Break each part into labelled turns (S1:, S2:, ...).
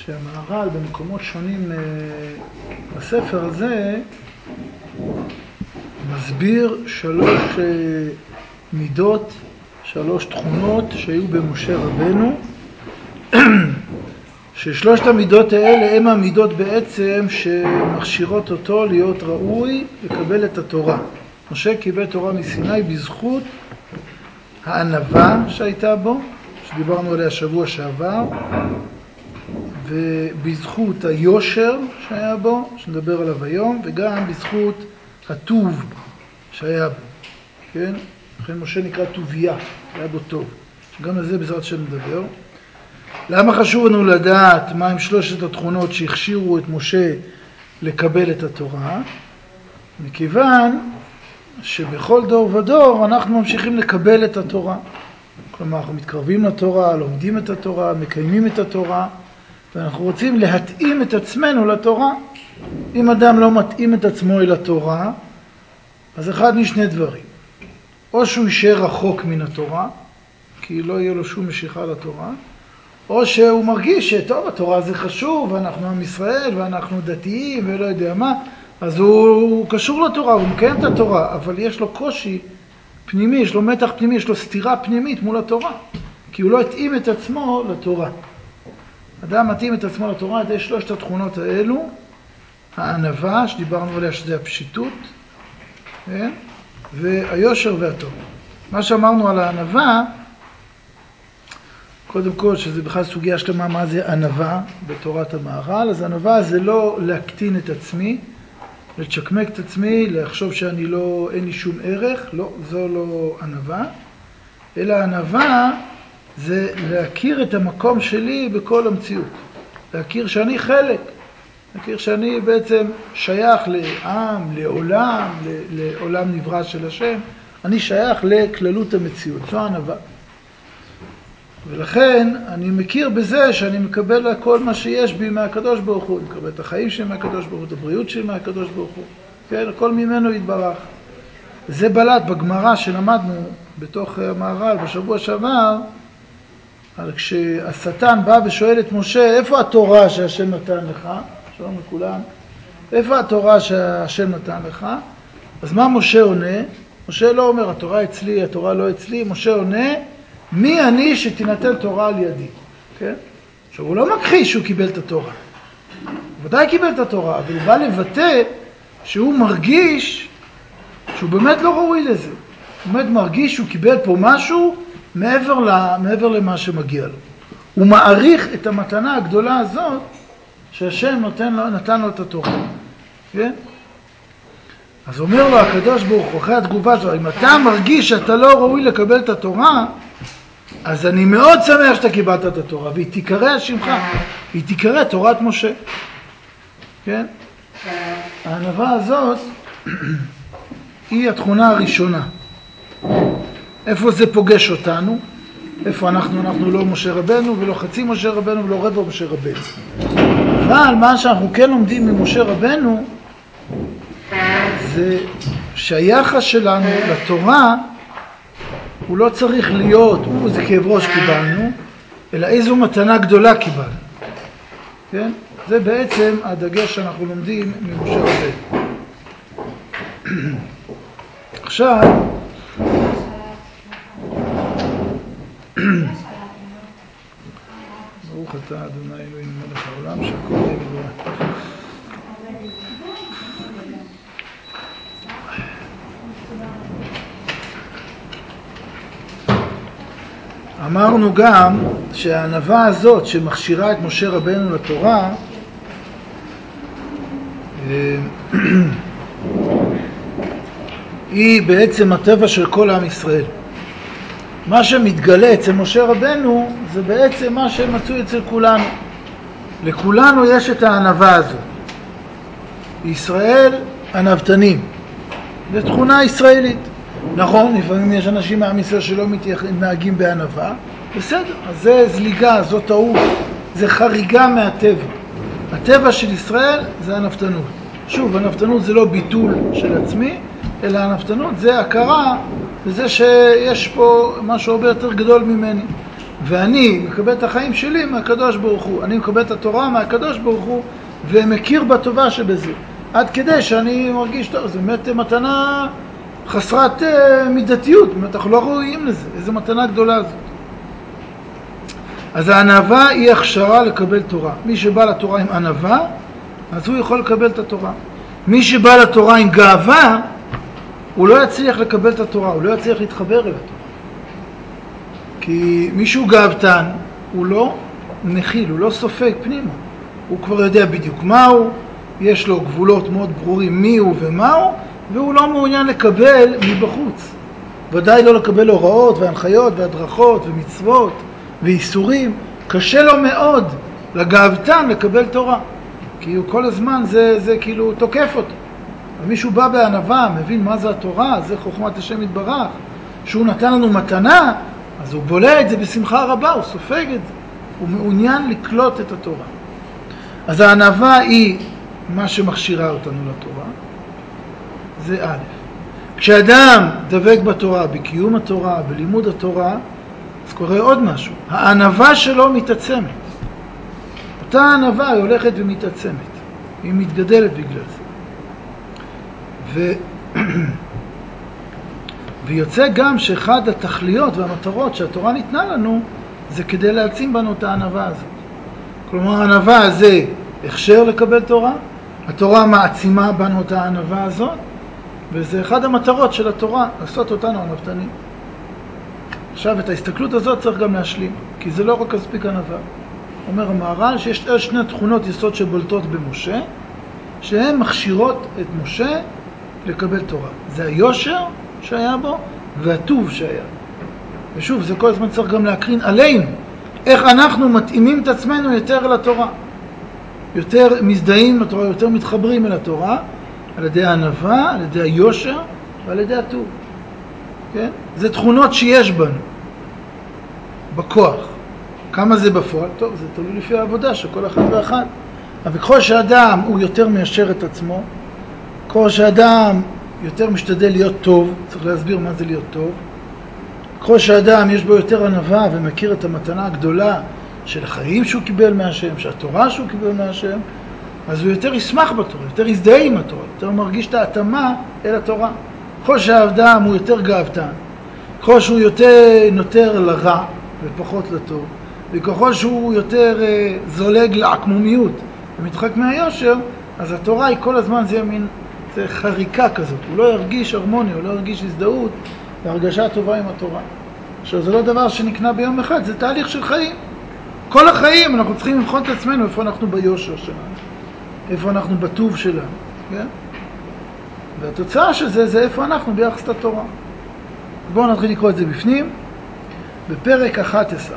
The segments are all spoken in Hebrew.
S1: שהמהר"ל במקומות שונים בספר הזה מסביר 3 מידות, 3 תכונות שהיו במשה רבנו, ששלושת המידות האלה הם המידות בעצם שמכשירות אותו להיות ראוי לקבל את התורה. משה קיבל תורה מסיני בזכות הענווה שהייתה בו, שדיברנו עליה שבוע שעבר, ובזכות היושר שהיה בו, שנדבר עליו היום, וגם בזכות הטוב שהיה בו. כן? לכן משה נקרא טוביה, היה בו טוב. גם על זה בעזרת השם נדבר. למה חשוב לנו לדעת מה הם 3 התכונות שהכשירו את משה לקבל את התורה? מכיוון שבכל דור ודור אנחנו ממשיכים לקבל את התורה. כלומר, אנחנו מתקרבים לתורה, לומדים את התורה, מקיימים את התורה, ואנחנו רוצים להתאים את עצמנו לתורה. אם אדם לא מתאים את עצמו אל התורה, אז אחד משני דברים. או שהוא יישאר רחוק מן התורה, כי לא יהיה לו שום משיכה לתורה, או שהוא מרגיש שטוב, התורה זה חשוב, ואנחנו עם ישראל, ואנחנו דתיים, ולא יודע מה, אז הוא קשור לתורה, הוא מקיים את התורה, אבל יש לו קושי פנימי, יש לו מתח פנימי, יש לו סתירה פנימית מול התורה, כי הוא לא התאים את עצמו לתורה. אדם מתאים את עצמו לתורה, יש 3 התכונות האלו, הענווה, שדיברנו עליה שזה הפשיטות, והיושר והטוב. מה שאמרנו על הענווה, קודם כל, שזה בכלל סוגיה שלמה מה זה ענווה בתורת המהר"ל, אז ענווה זה לא להקטין את עצמי, לצ'קמק את עצמי, לחשוב שאני לא, אין לי שום ערך, לא, זו לא ענווה, אלא ענווה זה להכיר את המקום שלי בכל המציאות, להכיר שאני חלק, להכיר שאני בעצם שייך לעם, לעולם, לעולם נברא של השם, אני שייך לכללות המציאות, זו ענווה. ולכן אני מכיר בזה שאני מקבל כל מה שיש בי מהקדוש ברוך הוא, אני מקבל את החיים שלי מהקדוש ברוך הוא, את הבריאות שלי מהקדוש ברוך הוא, כן, הכל ממנו יתברך. זה בלט בגמרא שלמדנו בתוך המהר"ל בשבוע שעבר, על כשהשטן בא ושואל את משה, איפה התורה שהשם נתן לך? שלום לכולם. איפה התורה שהשם נתן לך? אז מה משה עונה? משה לא אומר, התורה אצלי, התורה לא אצלי, משה עונה, מי אני שתינתן תורה על ידי? כן? עכשיו, הוא לא מכחיש שהוא קיבל את התורה. הוא ודאי קיבל את התורה, אבל הוא בא לבטא שהוא מרגיש שהוא באמת לא ראוי לזה. הוא באמת מרגיש שהוא קיבל פה משהו מעבר למה שמגיע לו. הוא מעריך את המתנה הגדולה הזאת שהשם נתן לו את התורה. כן? אז אומר לו הקדוש ברוך הוא, אחרי התגובה הזו, אם אתה מרגיש שאתה לא ראוי לקבל את התורה, אז אני מאוד שמח שאתה קיבלת את התורה, והיא תיקרא על שמך, היא תיקרא תורת משה. כן? הענווה הזאת היא התכונה הראשונה. איפה זה פוגש אותנו? איפה אנחנו לא משה רבנו ולא חצי משה רבנו ולא רבע משה רבנו. אבל מה שאנחנו כן לומדים ממשה רבנו זה שהיחס שלנו לתורה הוא לא צריך להיות, זה כאב ראש קיבלנו, אלא איזו מתנה גדולה קיבלנו. כן? זה בעצם הדגש שאנחנו לומדים ממשה רבנו. עכשיו, ברוך אתה אדוני אלוהינו מלך העולם שהכל יהיה בדברו. אמרנו גם שהענווה הזאת שמכשירה את משה רבנו לתורה היא בעצם הטבע של כל עם ישראל. מה שמתגלה אצל משה רבנו זה בעצם מה שמצוי אצל כולנו. לכולנו יש את הענווה הזאת. ישראל ענוותנים. זו תכונה ישראלית. נכון, לפעמים יש אנשים מעם ישראל שלא מתנהגים בענווה. בסדר, אז זה זליגה, זו טעות. זה חריגה מהטבע. הטבע של ישראל זה ענוותנות. שוב, ענוותנות זה לא ביטול של עצמי, אלא ענוותנות זה הכרה בזה שיש פה משהו הרבה יותר גדול ממני. ואני מקבל את החיים שלי מהקדוש ברוך הוא. אני מקבל את התורה מהקדוש ברוך הוא, ומכיר בטובה שבזה. עד כדי שאני מרגיש טוב, זו באמת מתנה חסרת מידתיות, אנחנו לא ראויים לזה, איזו מתנה גדולה זאת. אז הענווה היא הכשרה לקבל תורה. מי שבא לתורה עם ענווה, אז הוא יכול לקבל את התורה. מי שבא לתורה עם גאווה, הוא לא יצליח לקבל את התורה, הוא לא יצליח להתחבר אל התורה. כי מישהו גאוותן, הוא לא מכיל, הוא לא סופג פנימה. הוא כבר יודע בדיוק מהו, יש לו גבולות מאוד ברורים מי הוא ומהו, והוא לא מעוניין לקבל מבחוץ. ודאי לא לקבל הוראות והנחיות והדרכות ומצוות ואיסורים. קשה לו מאוד לגאוותן לקבל תורה. כי הוא כל הזמן זה כאילו תוקף אותו. ומישהו בא בענווה, מבין מה זה התורה, זה חוכמת השם יתברך, שהוא נתן לנו מתנה, אז הוא בולע את זה בשמחה רבה, הוא סופג את זה. הוא מעוניין לקלוט את התורה. אז הענווה היא מה שמכשירה אותנו לתורה. זה א'. כשאדם דבק בתורה, בקיום התורה, בלימוד התורה, אז קורה עוד משהו. הענווה שלו מתעצמת. אותה הענווה היא הולכת ומתעצמת. היא מתגדלת בגלל זה. ויוצא גם שאחד התכליות והמטרות שהתורה ניתנה לנו, זה כדי להעצים בנו את הענווה הזאת. כלומר, הענווה זה הכשר לקבל תורה, התורה מעצימה בנו את הענווה הזאת, וזה אחד המטרות של התורה, לעשות אותנו ענוותנים. עכשיו, את ההסתכלות הזאת צריך גם להשלים, כי זה לא רק מספיק ענווה. אומר המהר"ל שיש שני תכונות יסוד שבולטות במשה, שהן מכשירות את משה לקבל תורה. זה היושר שהיה בו והטוב שהיה. ושוב, זה כל הזמן צריך גם להקרין עלינו, איך אנחנו מתאימים את עצמנו יותר אל התורה. יותר מזדהים לתורה, יותר מתחברים אל התורה, על ידי הענווה, על ידי היושר ועל ידי הטוב. כן? זה תכונות שיש בנו, בכוח. כמה זה בפועל? טוב, זה תלוי לפי העבודה של כל אחד ואחד. אבל ככל שאדם הוא יותר מיישר את עצמו, ככל שאדם יותר משתדל להיות טוב, צריך להסביר מה זה להיות טוב, ככל שאדם יש בו יותר ענווה ומכיר את המתנה הגדולה של החיים שהוא קיבל מהשם, שהתורה שהוא קיבל מהשם, אז הוא יותר ישמח בתורה, יותר יזדהה עם התורה, יותר מרגיש את ההתאמה אל התורה. ככל שהאדם הוא יותר גאוותן, ככל שהוא יותר נותר לרע ופחות לטוב, וככל שהוא יותר זולג לעקמומיות ומתחק מהיושר, אז התורה היא כל הזמן זה חריקה כזאת. הוא לא ירגיש הרמוניה, הוא לא ירגיש הזדהות והרגשה טובה עם התורה. עכשיו, זה לא דבר שנקנה ביום אחד, זה תהליך של חיים. כל החיים אנחנו צריכים לבחון את עצמנו איפה אנחנו ביושר שלנו, איפה אנחנו בטוב שלנו, כן? והתוצאה של זה איפה אנחנו ביחס לתורה. בואו נתחיל לקרוא את זה בפנים, בפרק 11.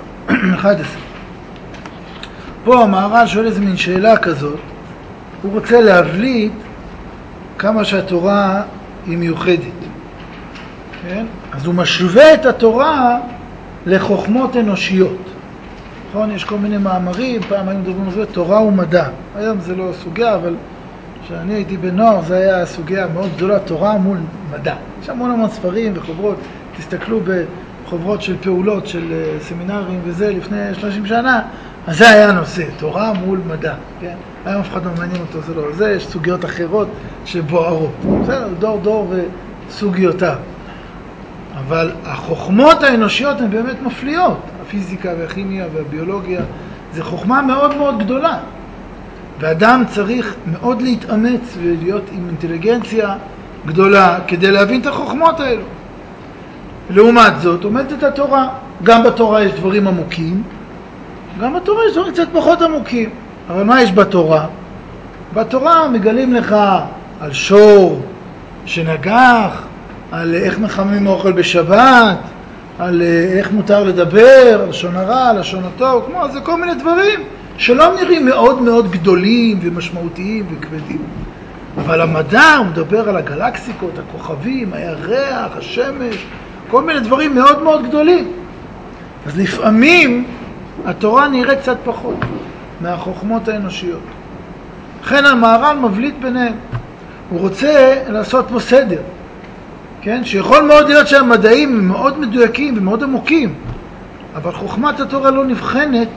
S1: פה המהר"ל שואל איזה מין שאלה כזאת, הוא רוצה להבליט כמה שהתורה היא מיוחדת. כן? אז הוא משווה את התורה לחוכמות אנושיות. נכון? יש כל מיני מאמרים, פעם היינו מדברים על זה, תורה ומדע. היום זה לא סוגיה, אבל כשאני הייתי בנוער זה היה סוגיה מאוד גדולה, תורה מול מדע. יש המון ספרים וחוברות, תסתכלו בחוברות של פעולות, של סמינרים וזה, לפני 30 שנה, אז זה היה הנושא, תורה מול מדע. כן? היום אף אחד לא מעניין אותו, זה לא זה, יש סוגיות אחרות שבוערות. בסדר, דור וסוגיותיו. אבל החוכמות האנושיות הן באמת מפליאות. הפיזיקה והכימיה והביולוגיה, זה חוכמה מאוד מאוד גדולה. ואדם צריך מאוד להתאמץ ולהיות עם אינטליגנציה גדולה כדי להבין את החוכמות האלו. לעומת זאת, עומדת התורה. גם בתורה יש דברים עמוקים, גם בתורה יש דברים קצת פחות עמוקים. אבל מה יש בתורה? בתורה מגלים לך על שור שנגח, על איך מחממים אוכל בשבת, על איך מותר לדבר, על לשון הרע, על לשון הטוב, כמו זה כל מיני דברים שלא נראים מאוד מאוד גדולים ומשמעותיים וכבדים. אבל המדע הוא מדבר על הגלקסיקות, הכוכבים, הירח, השמש, כל מיני דברים מאוד מאוד גדולים. אז לפעמים התורה נראית קצת פחות מהחוכמות האנושיות. לכן המהר"ל מבליט ביניהם. הוא רוצה לעשות פה סדר. כן? שיכול מאוד להיות שהמדעים הם מאוד מדויקים ומאוד עמוקים. אבל חוכמת התורה לא נבחנת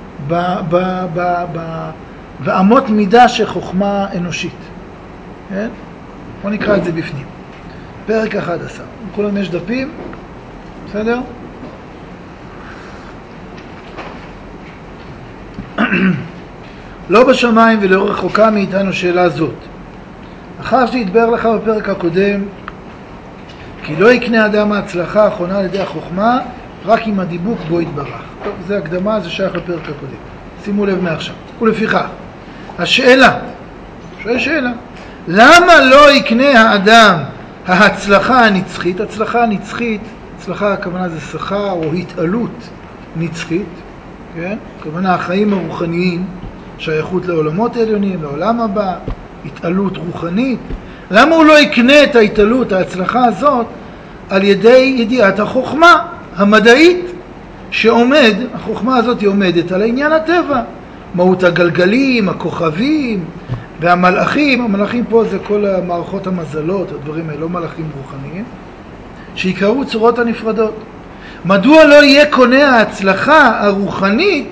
S1: באמות מידה של חוכמה אנושית. כן? בוא נקרא את זה בפנים. פרק 11. לכולם יש דפים? בסדר? לא בשמיים ולא רחוקה מאיתנו שאלה זאת. אחר שהתבאר לך בפרק הקודם, כי לא יקנה אדם ההצלחה האחרונה על ידי החוכמה, רק עם הדיבוק בו יתברך. טוב, זה הקדמה, זה שייך לפרק הקודם. שימו לב מעכשיו. ולפיכך, השאלה, שאלה, למה לא יקנה האדם ההצלחה הנצחית? הצלחה נצחית, הצלחה הכוונה זה שכר או התעלות נצחית, כן? הכוונה החיים הרוחניים, שייכות לעולמות העליונים, לעולם הבא, התעלות רוחנית. למה הוא לא יקנה את ההתעלות, ההצלחה הזאת, על ידי ידיעת החוכמה המדעית שעומד, החוכמה הזאת היא עומדת על העניין הטבע, מהות הגלגלים, הכוכבים והמלאכים. המלאכים פה זה כל המערכות המזלות, הדברים האלה, לא מלאכים רוחניים, שיקראו צורות הנפרדות. מדוע לא יהיה קונה ההצלחה הרוחנית,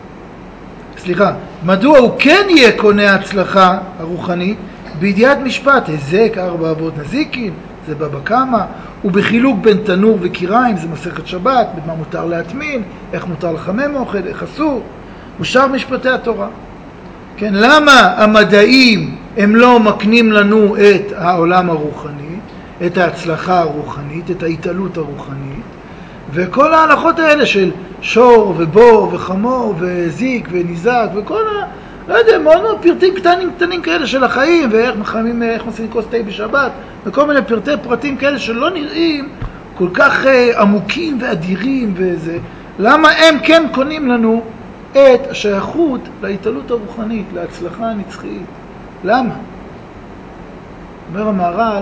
S1: מדוע הוא כן יהיה קונה ההצלחה הרוחנית בידיעת משפט, הזק, 4 אבות נזיקין, זה בבא קמא, ובחילוק בין תנור וקיריים, זה מסכת שבת, במה מותר להטמין, איך מותר לחמם אוכל, איך אסור, ושאר משפטי התורה. כן, למה המדעים הם לא מקנים לנו את העולם הרוחני, את ההצלחה הרוחנית, את ההתעלות הרוחנית, וכל ההלכות האלה של שור ובור וחמור וזיק וניזק וכל לא יודע, מאוד פרטים קטנים כאלה של החיים, ואיך מחממים, איך עושים כוס תה בשבת, וכל מיני פרטים כאלה שלא נראים כל כך עמוקים ואדירים וזה. למה הם כן קונים לנו את השייכות להתעלות הרוחנית, להצלחה הנצחית? למה? אומר המהר"ל,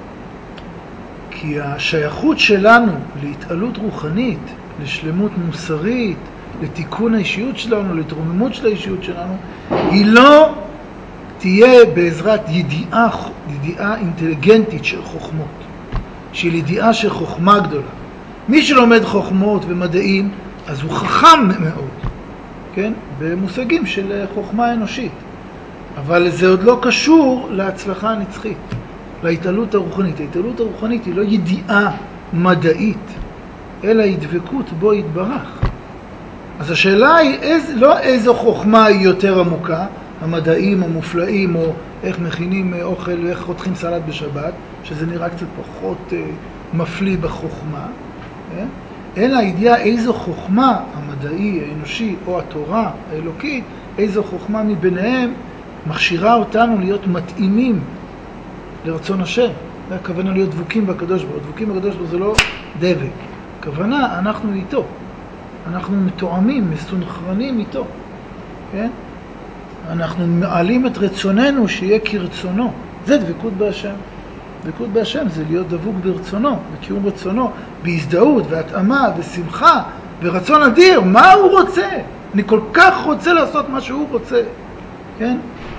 S1: כי השייכות שלנו להתעלות רוחנית, לשלמות מוסרית, לתיקון האישיות שלנו, להתרוממות של האישיות שלנו, היא לא תהיה בעזרת ידיעה אינטליגנטית של חוכמות, של ידיעה של חוכמה גדולה. מי שלומד חוכמות ומדעים, אז הוא חכם מאוד, כן? במושגים של חוכמה אנושית. אבל זה עוד לא קשור להצלחה הנצחית, להתעלות הרוחנית. ההתעלות הרוחנית היא לא ידיעה מדעית, אלא הדבקות בו יתברך. אז השאלה היא לא איזו חוכמה היא יותר עמוקה, המדעים המופלאים, או איך מכינים אוכל ואיך חותכים סלט בשבת, שזה נראה קצת פחות מפליא בחוכמה, אלא הידיעה איזו חוכמה, המדעי, האנושי או התורה האלוקית, איזו חוכמה מביניהם מכשירה אותנו להיות מתאימים לרצון השם. זה הכוונה להיות דבוקים בקדוש ברוך הוא. דבוקים בקדוש ברוך הוא זה לא דבק. הכוונה, אנחנו איתו. אנחנו מתואמים, מסונכרנים איתו. כן? אנחנו מעלים את רצוננו שיהיה כרצונו. זה דבקות בהשם. דבקות בהשם זה להיות דבוק ברצונו, בקיום רצונו, בהזדהות והתאמה ושמחה ורצון אדיר. מה הוא רוצה? אני כל כך רוצה לעשות מה שהוא רוצה. כן?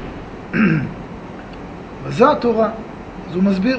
S1: וזו התורה. אז הוא מסביר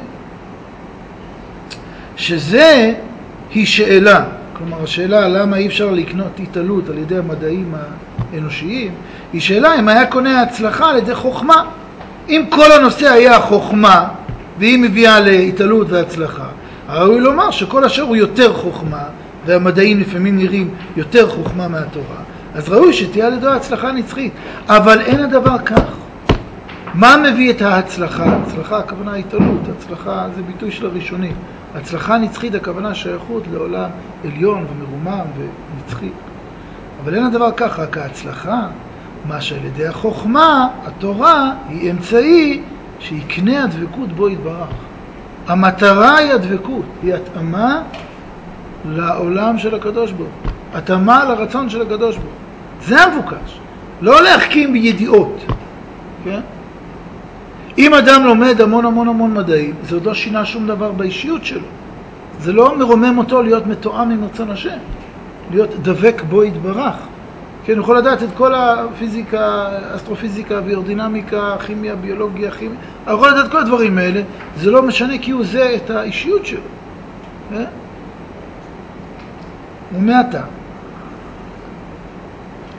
S1: שזה היא שאלה. כלומר, השאלה למה אי אפשר לקנות התעלות על ידי המדעים האנושיים, היא שאלה אם היה קונה הצלחה על ידי חוכמה. אם כל הנושא היה חוכמה, והיא מביאה להתעלות והצלחה, הראוי לומר שכל אשר הוא יותר חוכמה, והמדעים לפעמים נראים יותר חוכמה מהתורה, אז ראוי שתהיה על ידו הצלחה נצחית. אבל אין הדבר כך. מה מביא את ההצלחה? הצלחה, הכוונה ההתעלות. הצלחה זה ביטוי של הראשונים. הצלחה נצחית, הכוונה שייכות לעולם עליון ומרומם ונצחי. אבל אין הדבר כך, רק ההצלחה, מה שעל ידי החוכמה, התורה, היא אמצעי שיקנה הדבקות בו יתברך. המטרה היא הדבקות, היא התאמה לעולם של הקדוש ברוך הוא. התאמה לרצון של הקדוש ברוך הוא. זה המבוקש. לא להחכים בידיעות. כן? אם אדם לומד המון מדעים, זה עוד לא שינה שום דבר באישיות שלו. זה לא מרומם אותו להיות מתואם עם רצון השם, להיות דבק בו יתברך. כן, הוא יכול לדעת את כל הפיזיקה, אסטרופיזיקה, ביודינמיקה, כימיה, ביולוגיה, כימיה. הוא יכול לדעת את כל הדברים האלה, זה לא משנה כי הוא זה את האישיות שלו. ומעתה,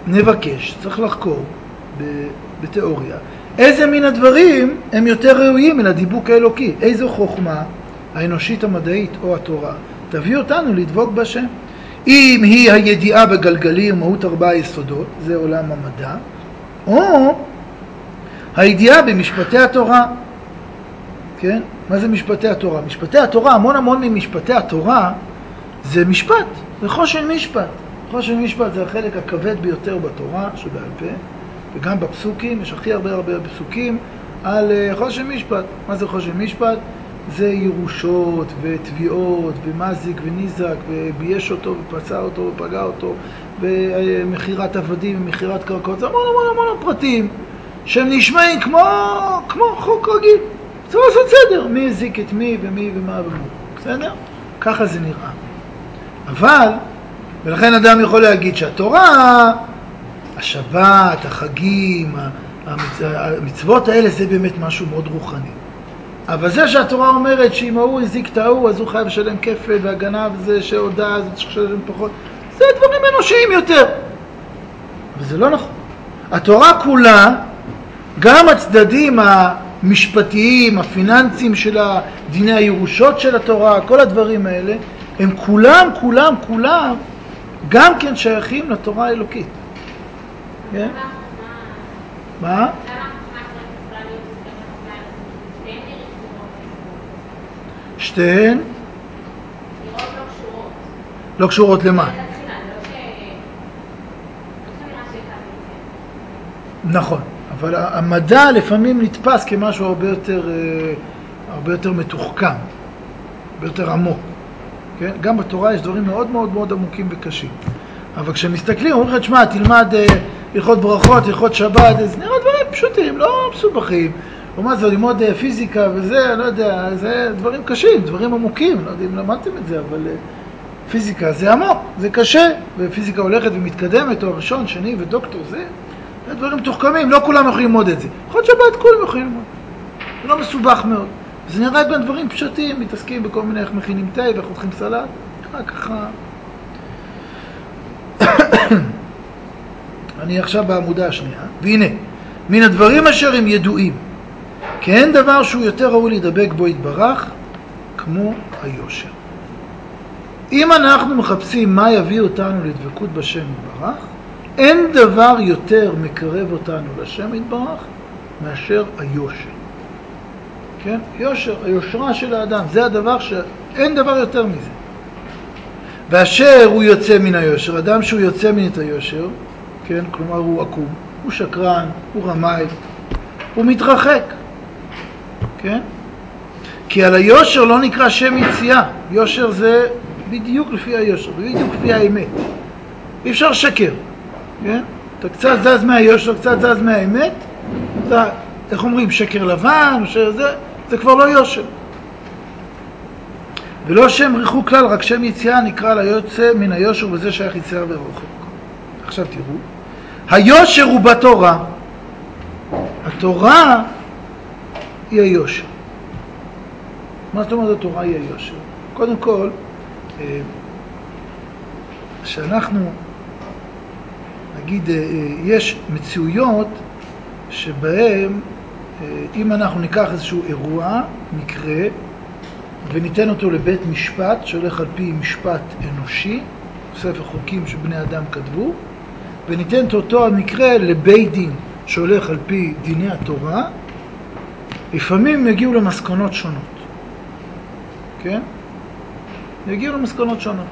S1: נבקש, צריך לחקור בתיאוריה, איזה מן הדברים הם יותר ראויים אל הדיבוק האלוקי, איזו חוכמה האנושית המדעית או התורה תביא אותנו לדבוק בשם. אם היא הידיעה בגלגלים ומהות 4 יסודות, זה עולם המדע, או הידיעה במשפטי התורה. כן? מה זה משפטי התורה? משפטי התורה, המון ממשפטי התורה זה משפט, זה חושן משפט. חושן משפט זה החלק הכבד ביותר בתורה שבעל פה, וגם בפסוקים, יש הכי הרבה פסוקים על חושן משפט. מה זה חושן משפט? זה ירושות ותביעות ומזיק וניזק ובייש אותו ופצע אותו ופגע אותו ומחירת עבדים ומחירת קרקעות. זה המון פרטים שהם נשמעים כמו חוק רגיל. צריך לעשות סדר, מי הזיק את מי ומי ומה ומה. בסדר? ככה זה נראה. אבל, ולכן אדם יכול להגיד שהתורה, השבת, החגים, המצוות האלה זה באמת משהו מאוד רוחני. אבל זה שהתורה אומרת שאם הוא הזיק את ההוא, אז הוא חייב לשלם כפל, והגנב זה שהודע, אז צריך לשלם פחות. זה דברים אנושיים יותר. אבל זה לא נכון. התורה כולה, גם הצדדים המשפטיים, הפיננסיים של דיני הירושות של התורה, כל הדברים האלה, הם כולם גם כן שייכים לתורה האלוקית. כן? מה? שתיהן? לא קשורות למה? נכון, אבל המדע לפעמים נתפס כמשהו הרבה יותר מתוחכם, הרבה יותר עמוק. כן? גם בתורה יש דברים מאוד עמוקים וקשים. אבל כשמסתכלים, אומרים לך, תשמע, תלמד הלכות ברכות, הלכות שבת, אז נראה דברים פשוטים, לא מסובכים. לעומת זאת, ללמוד פיזיקה וזה, לא יודע, זה דברים קשים, דברים עמוקים, לא יודע אם למדתם את זה, אבל פיזיקה זה עמוק, זה קשה, ופיזיקה הולכת ומתקדמת, תואר ראשון, שני ודוקטור, זה דברים מתוחכמים, לא כולם יכולים ללמוד את זה. הלכות שבת כולם יכולים ללמוד, זה לא מסובך מאוד. זה נראה בין דברים פשוטים, מתעסקים בכל מיני איך מכינים תה ואיך חותכים סלט, ככה. אני עכשיו בעמודה השנייה, והנה, מן הדברים אשר הם ידועים, כי אין דבר שהוא יותר ראוי להידבק בו יתברך, כמו היושר. אם אנחנו מחפשים מה יביא אותנו לדבקות בשם יתברך, אין דבר יותר מקרב אותנו לשם יתברך, מאשר היושר. כן? יושר, היושרה של האדם, זה הדבר שאין דבר יותר מזה. ואשר הוא יוצא מן היושר, אדם שהוא יוצא מן את היושר, כן? כלומר הוא עקום, הוא שקרן, הוא רמאי, הוא מתרחק. כן? כי על היושר לא נקרא שם יציאה. יושר זה בדיוק לפי היושר, בדיוק לפי האמת. אי אפשר לשקר. כן? אתה קצת זז מהיושר, קצת זז מהאמת, אתה, איך אומרים, שקר לבן, זה כבר לא יושר. ולא שם ריחוק כלל, רק שם יציאה נקרא ליוצא מן היושר, וזה שייך יציאה ורחוק. עכשיו תראו, היושר הוא בתורה. התורה היא היושר. מה זאת אומרת התורה היא היושר? קודם כל, שאנחנו, נגיד, יש מציאויות שבהם, אם אנחנו ניקח איזשהו אירוע, מקרה, וניתן אותו לבית משפט, שהולך על פי משפט אנושי, ספר חוקים שבני אדם כתבו, וניתן אותו המקרה לבית דין, שהולך על פי דיני התורה, לפעמים יגיעו למסקנות שונות. כן? יגיעו למסקנות שונות.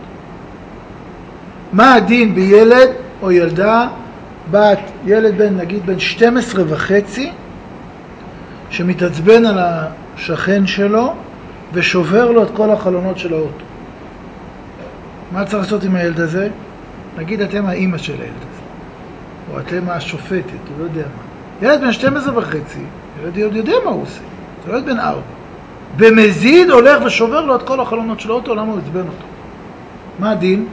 S1: מה הדין בילד או ילדה, ילד נגיד בן 12.5, שמתעצבן על השכן שלו ושובר לו את כל החלונות של האוטו? מה צריך לעשות עם הילד הזה? נגיד אתם האמא של הילד הזה, או אתם השופטת, הוא לא יודע מה. ילד בן 12.5, ילד יודע מה הוא עושה, זה ילד בן 4. במזיד הולך ושובר לו את כל החלונות של האוטו, למה הוא עצבן אותו? מה הדין?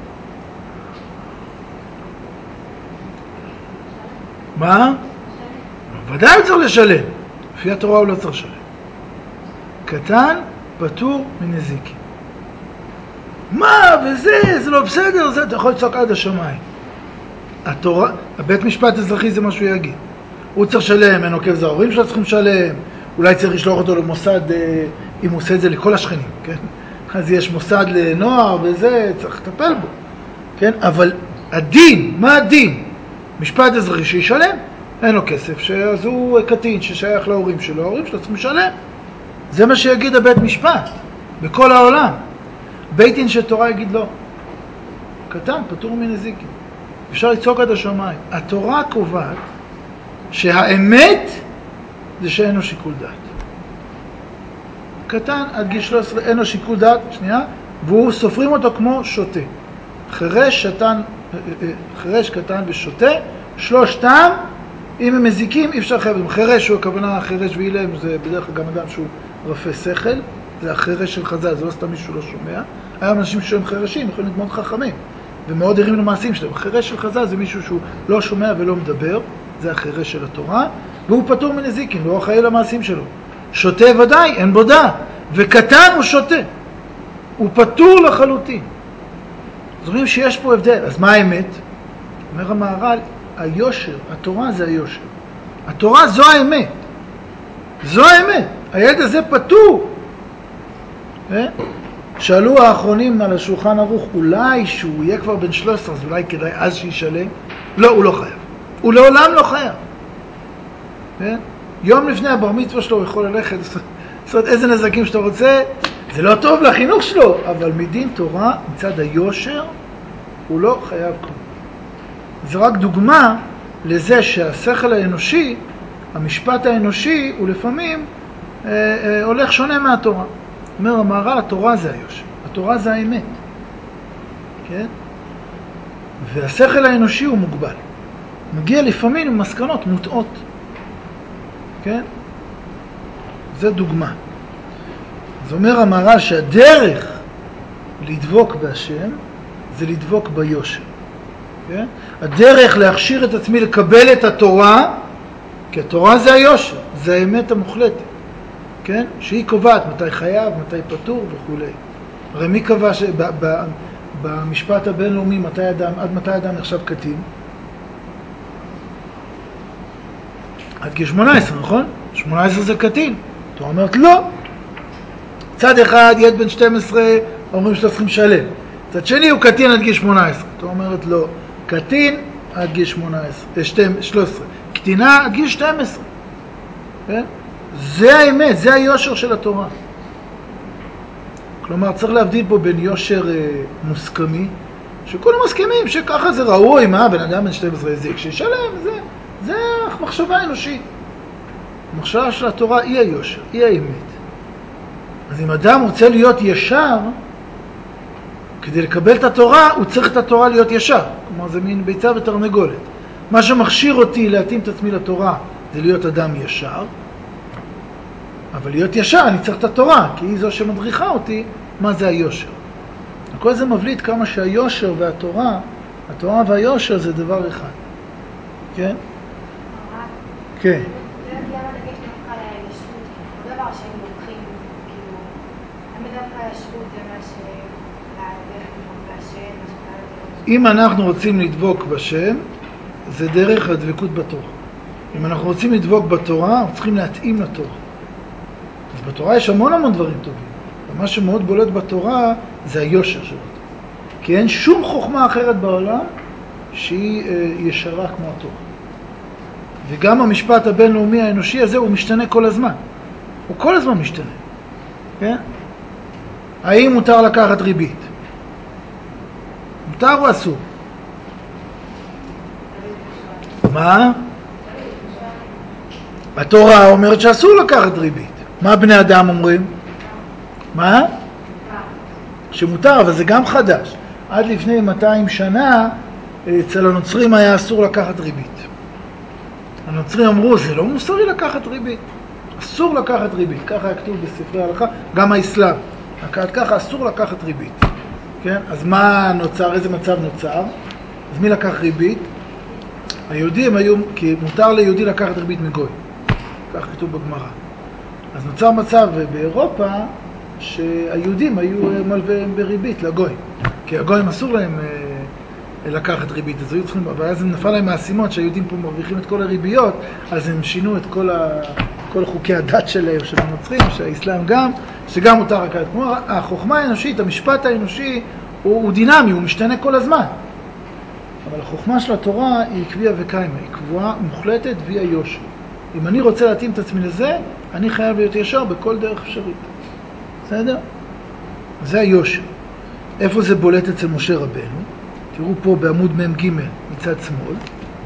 S1: מה? ודאי הוא צריך לשלם. לפי התורה הוא לא צריך לשלם. קטן, פטור מנזיקים. מה? וזה, זה לא בסדר, זה אתה יכול לצעוק עד השמיים. התורה, הבית משפט אזרחי זה מה שהוא יגיד. הוא צריך לשלם, אין עוקב, זה ההורים שלו צריכים לשלם, אולי צריך לשלוח אותו למוסד, אם הוא עושה את זה לכל השכנים, כן? אז יש מוסד לנוער וזה, צריך לטפל בו, כן? אבל הדין, מה הדין? משפט אזרחי שישלם, אין לו כסף, אז הוא קטין ששייך להורים שלו, ההורים שלו צריכים לשלם. זה מה שיגיד הבית משפט, בכל העולם. בית דין של תורה יגיד לא. קטן, פטור מנזיקים. אפשר לצעוק עד השמיים. התורה קובעת שהאמת זה שאין לו שיקול דעת. קטן עד גיל 13 אין לו שיקול דעת, שנייה, והוא סופרים אותו כמו שוטה. חרש, קטן ושוטה, שלושתם, אם הם מזיקים אי אפשר לחייב. חרש הוא הכוונה, חרש ואילם, זה בדרך כלל גם אדם שהוא רפה שכל, זה החרש של חז"ל, זה לא סתם מישהו לא שומע. היום אנשים שהם חרשים יכולים להיות מאוד חכמים ומאוד ערים למעשים שלהם. חרש של חז"ל זה מישהו שהוא לא שומע ולא מדבר, זה החרש של התורה, והוא פטור מנזיקים, לא אחראי למעשים שלו. שוטה ודאי, אין בו דעת, וקטן הוא שוטה, הוא פטור לחלוטין. זאת אומרת שיש פה הבדל. אז מה האמת? אומר המהר"ל, היושר, התורה זה היושר. התורה זו האמת. זו האמת. הילד הזה פטור. שאלו האחרונים על השולחן ערוך, אולי שהוא יהיה כבר בן 13, אז אולי כדאי אז שישלם? לא, הוא לא חייב. הוא לעולם לא חייב. יום לפני הבר מצווה שלו הוא יכול ללכת, לעשות איזה נזקים שאתה רוצה, זה לא טוב לחינוך שלו, אבל מדין תורה, מצד היושר, הוא לא חייב כלום. זה רק דוגמה לזה שהשכל האנושי, המשפט האנושי, הוא לפעמים הולך שונה מהתורה. אומר המהר"ל, התורה זה היושר, התורה זה האמת. כן? והשכל האנושי הוא מוגבל. מגיע לפעמים עם מסקנות מוטעות. כן? זה דוגמה. אז אומר המהר"ל שהדרך לדבוק בהשם זה לדבוק ביושר. כן? הדרך להכשיר את עצמי לקבל את התורה, כי התורה זה היושר, זה האמת המוחלטת. כן? שהיא קובעת מתי חייב, מתי פטור וכו'. הרי מי קבע במשפט הבינלאומי עד מתי אדם נחשב קטין? עד גיל 18, נכון? 18 זה קטין. התורה אומרת לא. צד אחד ילד בן 12 אומרים שאתה צריכים לשלם. צד שני הוא קטין עד גיל 18. התורה אומרת לא. קטין עד גיל 13. קטינה עד גיל 12. כן? זה האמת, זה היושר של התורה. כלומר, צריך להבדיל פה בין יושר מוסכמי, שכולם מסכימים שככה זה ראוי, מה? בן אדם בן 12 הזיק, שישלם, זה מחשבה אנושית. המחשבה של התורה היא היושר, היא האמת. אז אם אדם רוצה להיות ישר, כדי לקבל את התורה, הוא צריך את התורה להיות ישר. כלומר, זה מין ביצה ותרנגולת. מה שמכשיר אותי להתאים את עצמי לתורה, זה להיות אדם ישר. אבל להיות ישר, אני צריך את התורה, כי היא זו שמדריכה אותי מה זה היושר. הכל זה מבליט כמה שהיושר והתורה, התורה והיושר זה דבר אחד. כן? כן. אם אנחנו רוצים לדבוק בשם, זה דרך הדבקות בתורה. אם אנחנו רוצים לדבוק בתורה, אנחנו צריכים להתאים לתורה. אז בתורה יש המון דברים טובים. ומה שמאוד בולט בתורה זה היושר של התורה. כי אין שום חוכמה אחרת בעולם שהיא ישרה כמו התורה. וגם המשפט הבינלאומי האנושי הזה הוא משתנה כל הזמן. הוא כל הזמן משתנה. כן? האם מותר לקחת ריבית? מותר או אסור? מה? התורה אומרת שאסור לקחת ריבית. מה בני אדם אומרים? מה? שמותר, אבל זה גם חדש. עד לפני 200 שנה אצל הנוצרים היה אסור לקחת ריבית. הנוצרים אמרו, זה לא מוסרי לקחת ריבית. אסור לקחת ריבית. ככה כתוב בספרי ההלכה, גם האסלאם. ככה אסור לקחת ריבית. כן? אז מה נוצר? איזה מצב נוצר? אז מי לקח ריבית? היהודים היו, כי מותר ליהודי לקחת ריבית מגוי. כך כתוב בגמרא. אז נוצר מצב באירופה שהיהודים היו מלווים בריבית לגוי. כי הגויים אסור להם לקחת ריבית. אבל אז הם נפל להם מהאסימות שהיהודים פה מרוויחים את כל הריביות, אז הם שינו את כל חוקי הדת שלהם, של הנוצרים, שהאסלאם גם, שגם מותר לקחת. כמו החוכמה האנושית, המשפט האנושי, הוא דינמי, הוא משתנה כל הזמן. אבל החוכמה של התורה היא קביעה וקיימה, היא קבועה מוחלטת והיא היושר. אם אני רוצה להתאים את עצמי לזה, אני חייב להיות ישר בכל דרך אפשרית. בסדר? זה היושר. איפה זה בולט אצל משה רבנו? תראו פה בעמוד מ"ג מצד שמאל,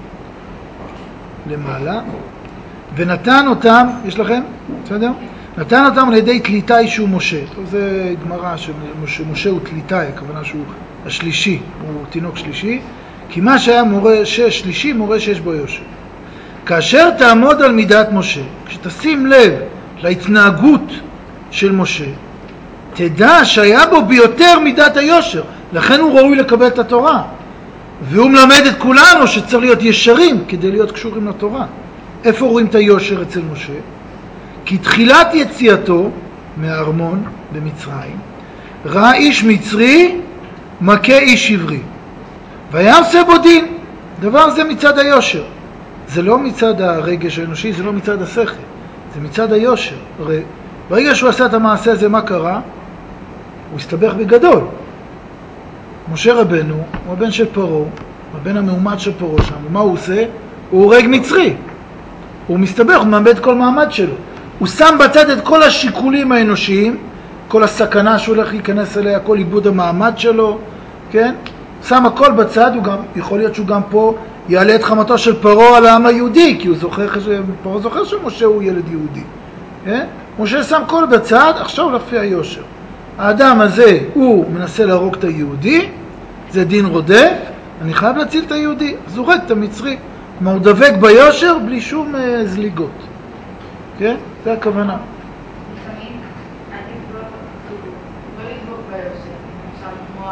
S1: למעלה, ונתן אותם, יש לכם? בסדר? נתן אותם על ידי תליטאי שהוא משה. זה גמרא שמשה הוא תליטאי, הכוונה שהוא השלישי, הוא תינוק שלישי, כי מה שהיה מורה שלישי, מורה שיש בו יושר. כאשר תעמוד על מידת משה, כשתשים לב להתנהגות של משה, תדע שהיה בו ביותר מידת היושר, לכן הוא ראוי לקבל את התורה. והוא מלמד את כולנו שצריך להיות ישרים כדי להיות קשורים לתורה. איפה רואים את היושר אצל משה? כי תחילת יציאתו מהארמון במצרים, ראה איש מצרי מכה איש עברי, והיה עושה בו דין. דבר זה מצד היושר. זה לא מצד הרגש האנושי, זה לא מצד השכל, זה מצד היושר. הרי ברגע שהוא עשה את המעשה הזה, מה קרה? הוא הסתבך בגדול. משה רבנו הוא הבן של פרעה, הבן המאומד של פרעה שם, ומה הוא עושה? הוא הורג מצרי. הוא מסתבך, הוא מאבד כל מעמד שלו. הוא שם בצד את כל השיקולים האנושיים, כל הסכנה שהוא הולך להיכנס אליה, כל איבוד המעמד שלו, כן? שם הכל בצד, הוא גם, יכול להיות שהוא גם פה יעלה את חמתו של פרעה על העם היהודי, כי הוא זוכר, פרעה זוכר שמשה הוא ילד יהודי. כן? משה שם כל בצד, עכשיו לפי היושר. האדם הזה, הוא מנסה להרוג את היהודי, זה דין רודף, אני חייב להציל את היהודי, אז הוא הורג את המצרי. כלומר, הוא דבק ביושר בלי שום זליגות. כן? זה הכוונה.
S2: לפעמים עדיף לא לדבוק ביושר, למשל כמו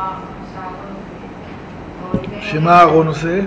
S2: שהארון עושה.
S1: שמה הארון עושה?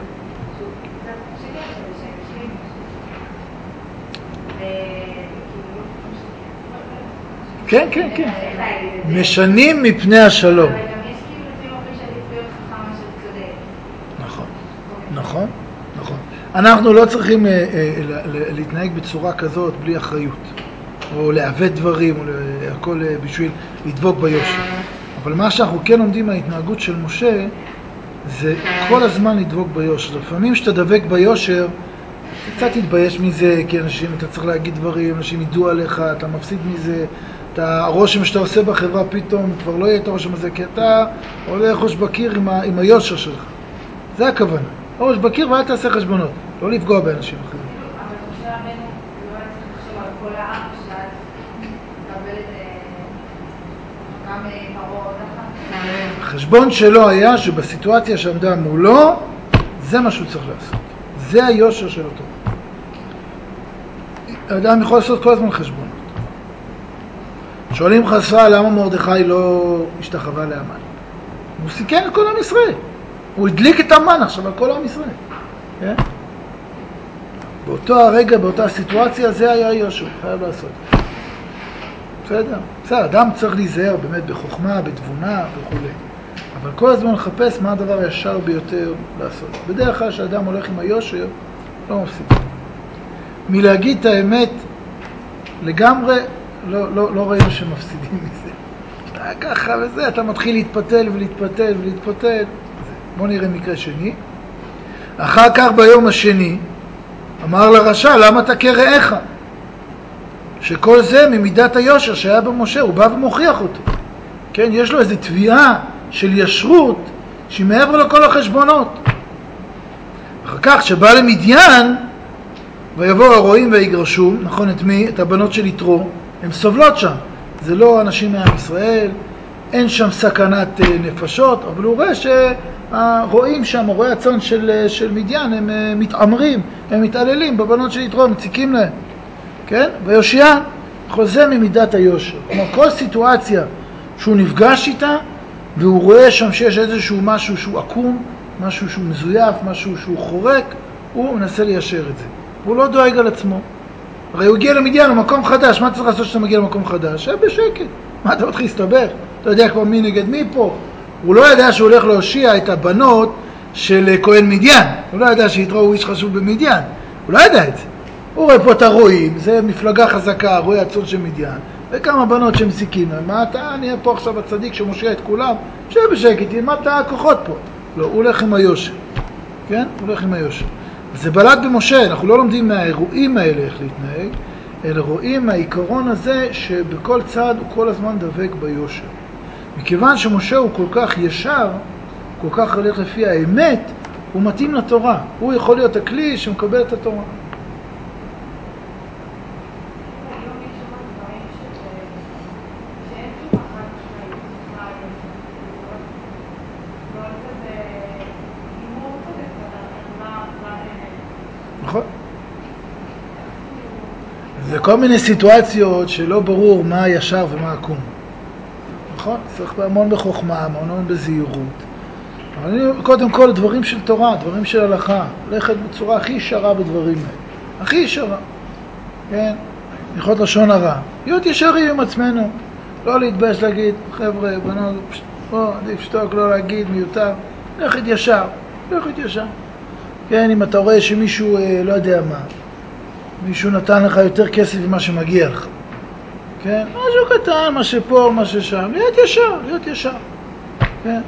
S1: כן, כן, כן. משנים מפני השלום.
S2: אבל גם יש כאילו לפעמים הרבה שעדיף להיות חכם מאשר צודק.
S1: נכון, נכון, נכון. אנחנו לא צריכים להתנהג בצורה כזאת בלי אחריות, או לעוות דברים, או הכל בשביל לדבוק ביושר. אבל מה שאנחנו כן עומדים מההתנהגות של משה, זה כל הזמן לדבוק ביושר. לפעמים שאתה דבק ביושר, אתה קצת תתבייש מזה, כי אנשים, אתה צריך להגיד דברים, אנשים ידעו עליך, אתה מפסיד מזה, הרושם שאתה עושה בחברה פתאום כבר לא יהיה את הרושם הזה, כי אתה הולך ראש בקיר עם היושר שלך. זה הכוונה. ראש בקיר ואל תעשה חשבונות, לא לפגוע באנשים אחרים.
S2: אבל משה רבנו לא היה צריך לחשוב על כל העם, שאז לקבל את גם פרעה ככה.
S1: החשבון שלו היה שבסיטואציה שעמדה מולו, זה מה שהוא צריך לעשות. זה היושר של אותו. האדם יכול לעשות כל הזמן חשבונות. שואלים חסרה למה מרדכי לא השתחווה להמן. הוא סיכן את כל עם ישראל. הוא הדליק את המן עכשיו על כל עם ישראל. כן? באותו הרגע, באותה הסיטואציה, זה היה יושר, חייב לעשות. בסדר? בסדר, אדם צריך להיזהר באמת בחוכמה, בתבונה וכו'. אבל כל הזמן לחפש מה הדבר הישר ביותר לעשות. בדרך כלל שאדם הולך עם היושר, לא מפסיד. מלהגיד את האמת לגמרי, לא ראינו שמפסידים מזה. אתה ככה וזה, אתה מתחיל להתפתל ולהתפתל ולהתפתל. בוא נראה מקרה שני. אחר כך ביום השני, אמר לרשע, למה אתה כרעך? שכל זה ממידת היושר שהיה במשה, הוא בא ומוכיח אותו. כן, יש לו איזו תביעה של ישרות שהיא מעבר לכל החשבונות. אחר כך שבא למדיין, ויבואו הרועים ויגרשו, נכון את מי? את הבנות של יתרו, הם סובלות שם. זה לא אנשים מעם ישראל, אין שם סכנת נפשות, אבל הוא רואה שהרועים שם, הרועי הצאן של מדיין, הם מתעמרים, הם מתעללים בבנות של יתרו, מציקים להם. כן? ויושיע חוזה ממידת היושר. כלומר, כל סיטואציה שהוא נפגש איתה, והוא רואה שם שיש איזשהו משהו שהוא עקום, משהו שהוא מזויף, משהו שהוא חורק, הוא מנסה ליישר את זה. הוא לא דואג על עצמו. הרי הוא הגיע למדיין, הוא מקום חדש. מה צריך לעשות שאתה מגיע למקום חדש? בשקט. מה אתה מתחיל להסתבך? אתה יודע כבר מי נגד מי פה? הוא לא יודע שהוא הולך להושיע את הבנות של כהן מדיין. הוא לא ידע שיתרו הוא איש חשוב במדיין. הוא לא ידע את זה. הוא רואה פה את הרועים, זה מפלגה חזקה, רואי הצאן של מדיין, וכמה בנות שמסיקים להם. מה אתה? אני פה עכשיו הצדיק שמושיע את כולם, שיהיה בשקט, מה אתה הכוחות פה? לא, הוא הולך עם היושר. כן? הוא הולך עם היושר. זה בלט במשה, אנחנו לא לומדים מהאירועים האלה איך להתנהג, אלא רואים מהעיקרון הזה שבכל צד הוא כל הזמן דבק ביושר. מכיוון שמשה הוא כל כך ישר, כל כך הולך לפי האמת, הוא מתאים לתורה. הוא יכול להיות הכלי שמקבל את התורה. נכון. זה כל מיני סיטואציות שלא ברור מה ישר ומה עקום. נכון? צריך המון בחוכמה, המון בזהירות. אבל קודם כל דברים של תורה, דברים של הלכה. הולכת בצורה הכי ישרה בדברים האלה. הכי ישרה. כן? יכולת לשון הרע. להיות ישרים עם עצמנו. לא להתבייש להגיד, חבר'ה, בנות, עדיף שתוק, לא להגיד, מיותר. לכת ישר. לכת ישר. כן, אם אתה רואה שמישהו, לא יודע מה, מישהו נתן לך יותר כסף ממה שמגיע לך. כן? משהו קטן, מה שפה, מה ששם. להיות ישר, להיות ישר. כן?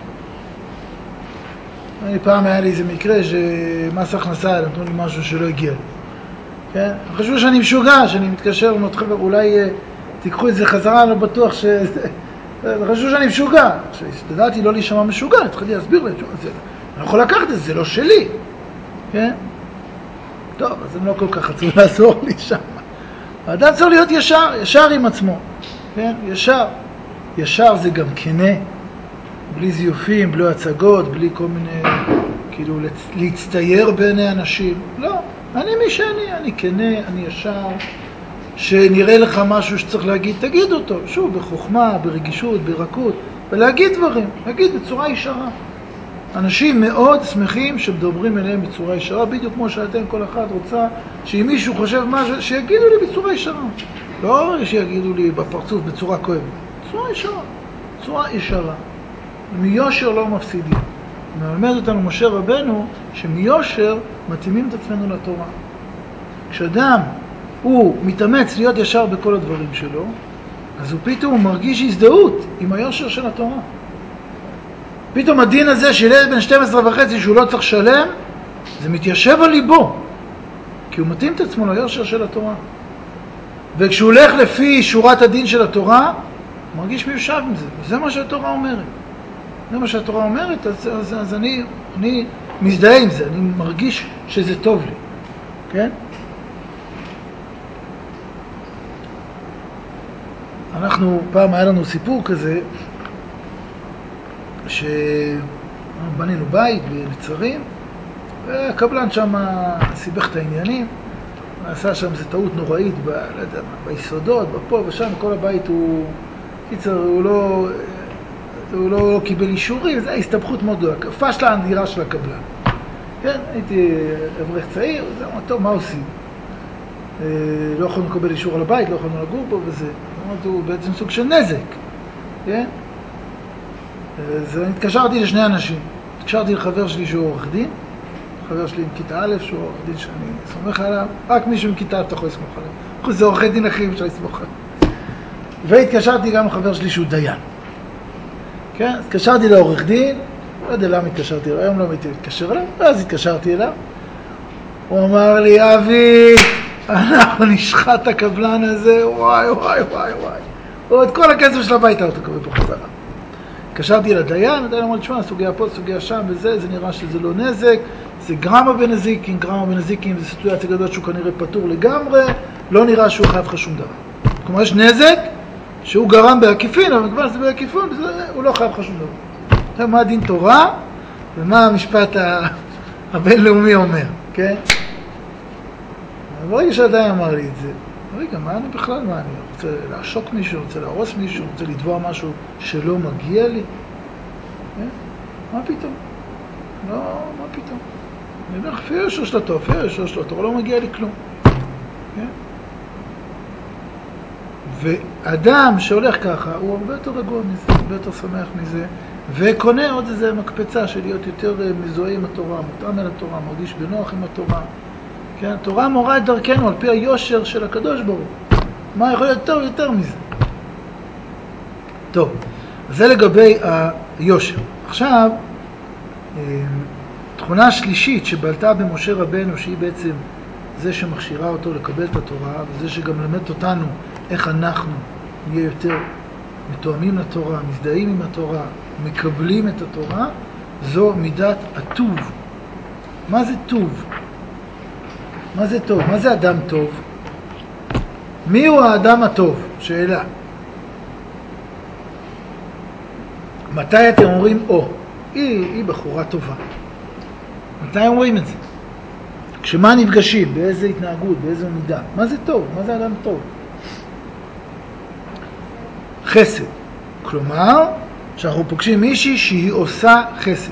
S1: פעם היה לי איזה מקרה שמס הכנסה נתנו לי משהו שלא הגיע לי. כן? חשבו שאני משוגע, שאני מתקשר ואומרת חבר'ה, אולי תיקחו את זה חזרה, לא בטוח ש... חשבו שאני משוגע. כשתדעתי לא להישמע משוגע, התחלתי להסביר להם, אני יכול לקחת את זה, זה לא שלי. כן? טוב, אז הם לא כל כך רצו לעזור לי שם. האדם צריך להיות ישר, ישר עם עצמו. כן? ישר. ישר זה גם כנה. בלי זיופים, בלי הצגות, בלי כל מיני, כאילו, להצטייר בעיני אנשים. לא, אני מי שאני, אני כנה, אני ישר. שנראה לך משהו שצריך להגיד, תגיד אותו. שוב, בחוכמה, ברגישות, ברכות, ולהגיד דברים, להגיד בצורה ישרה. אנשים מאוד שמחים שמדברים אליהם בצורה ישרה, בדיוק כמו שאתם כל אחד רוצה, שאם מישהו חושב משהו, שיגידו לי בצורה ישרה. לא שיגידו לי בפרצוף בצורה כואבת, בצורה ישרה, בצורה ישרה. מיושר לא מפסידים. מלמד אותנו משה רבנו שמיושר מתאימים את עצמנו לתורה. כשאדם הוא מתאמץ להיות ישר בכל הדברים שלו, אז הוא פתאום מרגיש הזדהות עם היושר של התורה. פתאום הדין הזה של ילד בן 12.5 שהוא לא צריך שלם, זה מתיישב על ליבו, כי הוא מתאים את עצמו ליושר של התורה. וכשהוא הולך לפי שורת הדין של התורה, הוא מרגיש מיושב עם זה. וזה מה שהתורה אומרת. זה מה שהתורה אומרת, אז אני מזדהה עם זה, אני מרגיש שזה טוב לי. כן? אנחנו, פעם היה לנו סיפור כזה, שבנינו בית בנצרים, והקבלן שם סיבך את העניינים, ועשה שם איזו טעות נוראית, לא יודע מה, ביסודות, בפה ושם, כל הבית הוא, קיצר, הוא לא קיבל אישורים, זו הסתבכות מאוד גדולה, פשלה הנדירה של הקבלן. כן, הייתי אברך צעיר, זה אמר, טוב, מה עושים? לא יכולנו לקבל אישור על הבית, לא יכולנו לגור בו וזה. זאת אומרת, הוא בעצם סוג של נזק. כן? אז אני התקשרתי לשני אנשים. התקשרתי לחבר שלי שהוא עורך דין, חבר שלי עם כיתה א' שהוא עורך דין שאני סומך עליו, רק מישהו עם כיתה א' אתה יכול לסמוך עליו. חוץ זה עורכי דין אחרים אפשר לסמוך עליו. והתקשרתי גם לחבר שלי שהוא דיין. כן? אז התקשרתי לעורך דין, לא יודע למה התקשרתי אליו, היום לא הייתי להתקשר אליו, ואז התקשרתי אליו. הוא אמר לי, אבי, אנחנו נשחט את הקבלן הזה, וואי, וואי, וואי, וואי. עוד כל הכסף של הבית אתה קורא פה חזרה. התקשרתי לדיין, הדיין אמר לי, תשמע, סוגיה פה, סוגיה שם וזה, זה נראה שזה לא נזק, זה גרמה בנזיקים, גרמה בנזיקים, זה סיטואציה גדולה שהוא כנראה פטור לגמרי, לא נראה שהוא חייב לך שום דבר. כלומר, יש נזק שהוא גרם בעקיפין, אבל כבר זה בעקיפין, הוא לא חייב לך שום דבר. עכשיו, מה דין תורה ומה המשפט הבינלאומי אומר, כן? ברגע שהדיין אמר לי את זה, רגע, מה אני בכלל, מה אני רוצה לעשוק מישהו, רוצה להרוס מישהו, רוצה לתבוע משהו שלא מגיע לי? כן? מה פתאום? לא, מה פתאום? אני הולך לפי היושר של התורה, לפי היושר של התורה, לא מגיע לי כלום. כן? ואדם שהולך ככה, הוא הרבה יותר רגוע מזה, הרבה יותר שמח מזה, וקונה עוד איזה מקפצה של להיות יותר מזוהה עם התורה, מותאם אל התורה, מרגיש בנוח עם התורה. כן, התורה מורה את דרכנו על פי היושר של הקדוש ברוך הוא. מה יכול להיות טוב יותר מזה? טוב, זה לגבי היושר. עכשיו, תכונה שלישית שבלטה במשה רבנו, שהיא בעצם זה שמכשירה אותו לקבל את התורה, וזה שגם למד אותנו איך אנחנו נהיה יותר מתואמים לתורה, מזדהים עם התורה, מקבלים את התורה, זו מידת הטוב. מה זה טוב? מה זה טוב? מה זה אדם טוב? מי הוא האדם הטוב? שאלה. מתי אתם אומרים, היא בחורה טובה? מתי אומרים את זה? כשמה נפגשים? באיזה התנהגות? באיזו מידה? מה זה טוב? מה זה אדם טוב? חסד. כלומר, שאנחנו פוגשים מישהי שהיא עושה חסד.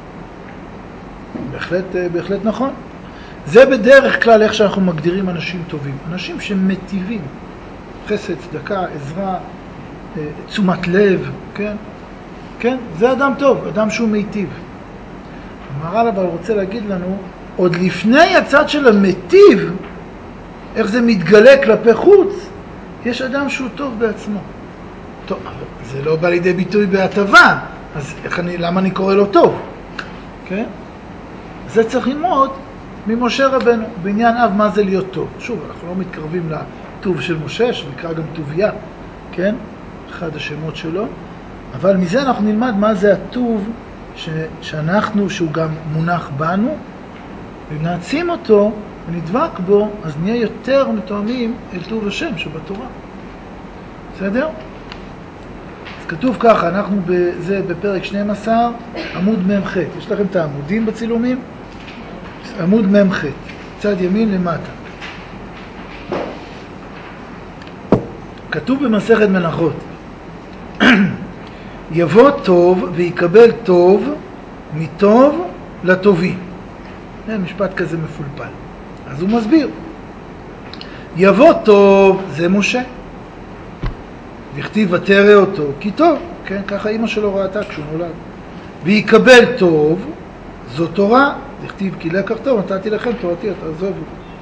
S1: בהחלט נכון. זה בדרך כלל איך שאנחנו מגדירים אנשים טובים. אנשים שמטיבים. חסד, צדקה, עזרה, תשומת לב, כן? כן? זה אדם טוב, אדם שהוא מיטיב. המהר"ל אבל רוצה להגיד לנו, עוד לפני הצד של המטיב, איך זה מתגלה כלפי חוץ, יש אדם שהוא טוב בעצמו. טוב, אבל זה לא בא לידי ביטוי בהטבה, אז למה אני קורא לו טוב? כן? זה צריך ללמוד ממשה רבנו, בעניין אב מה זה להיות טוב. שוב, אנחנו לא מתקרבים לטוב של משה, שנקרא גם טוביה, כן? אחד השמות שלו. אבל מזה אנחנו נלמד מה זה הטוב שהוא גם מונח בנו, ואם נעצים אותו ונדבק בו, אז נהיה יותר מתואמים אל טוב השם שבתורה. בסדר? אז כתוב ככה, אנחנו זה בפרק 12, עמוד מ"ח. יש לכם את העמודים בצילומים? עמוד מ"ח, צד ימין למטה. כתוב במסכת מנחות, יבוא טוב ויקבל טוב מטוב לטובים. זה משפט כזה מפולפל. אז הוא מסביר. יבוא טוב זה משה. וכתיב ותראה אותו כי טוב. כן, ככה אמא שלו ראתה כשהוא נולד. ויקבל טוב זו תורה. וכתיב כי לקח טוב נתתי לכם תורתי תעזובו.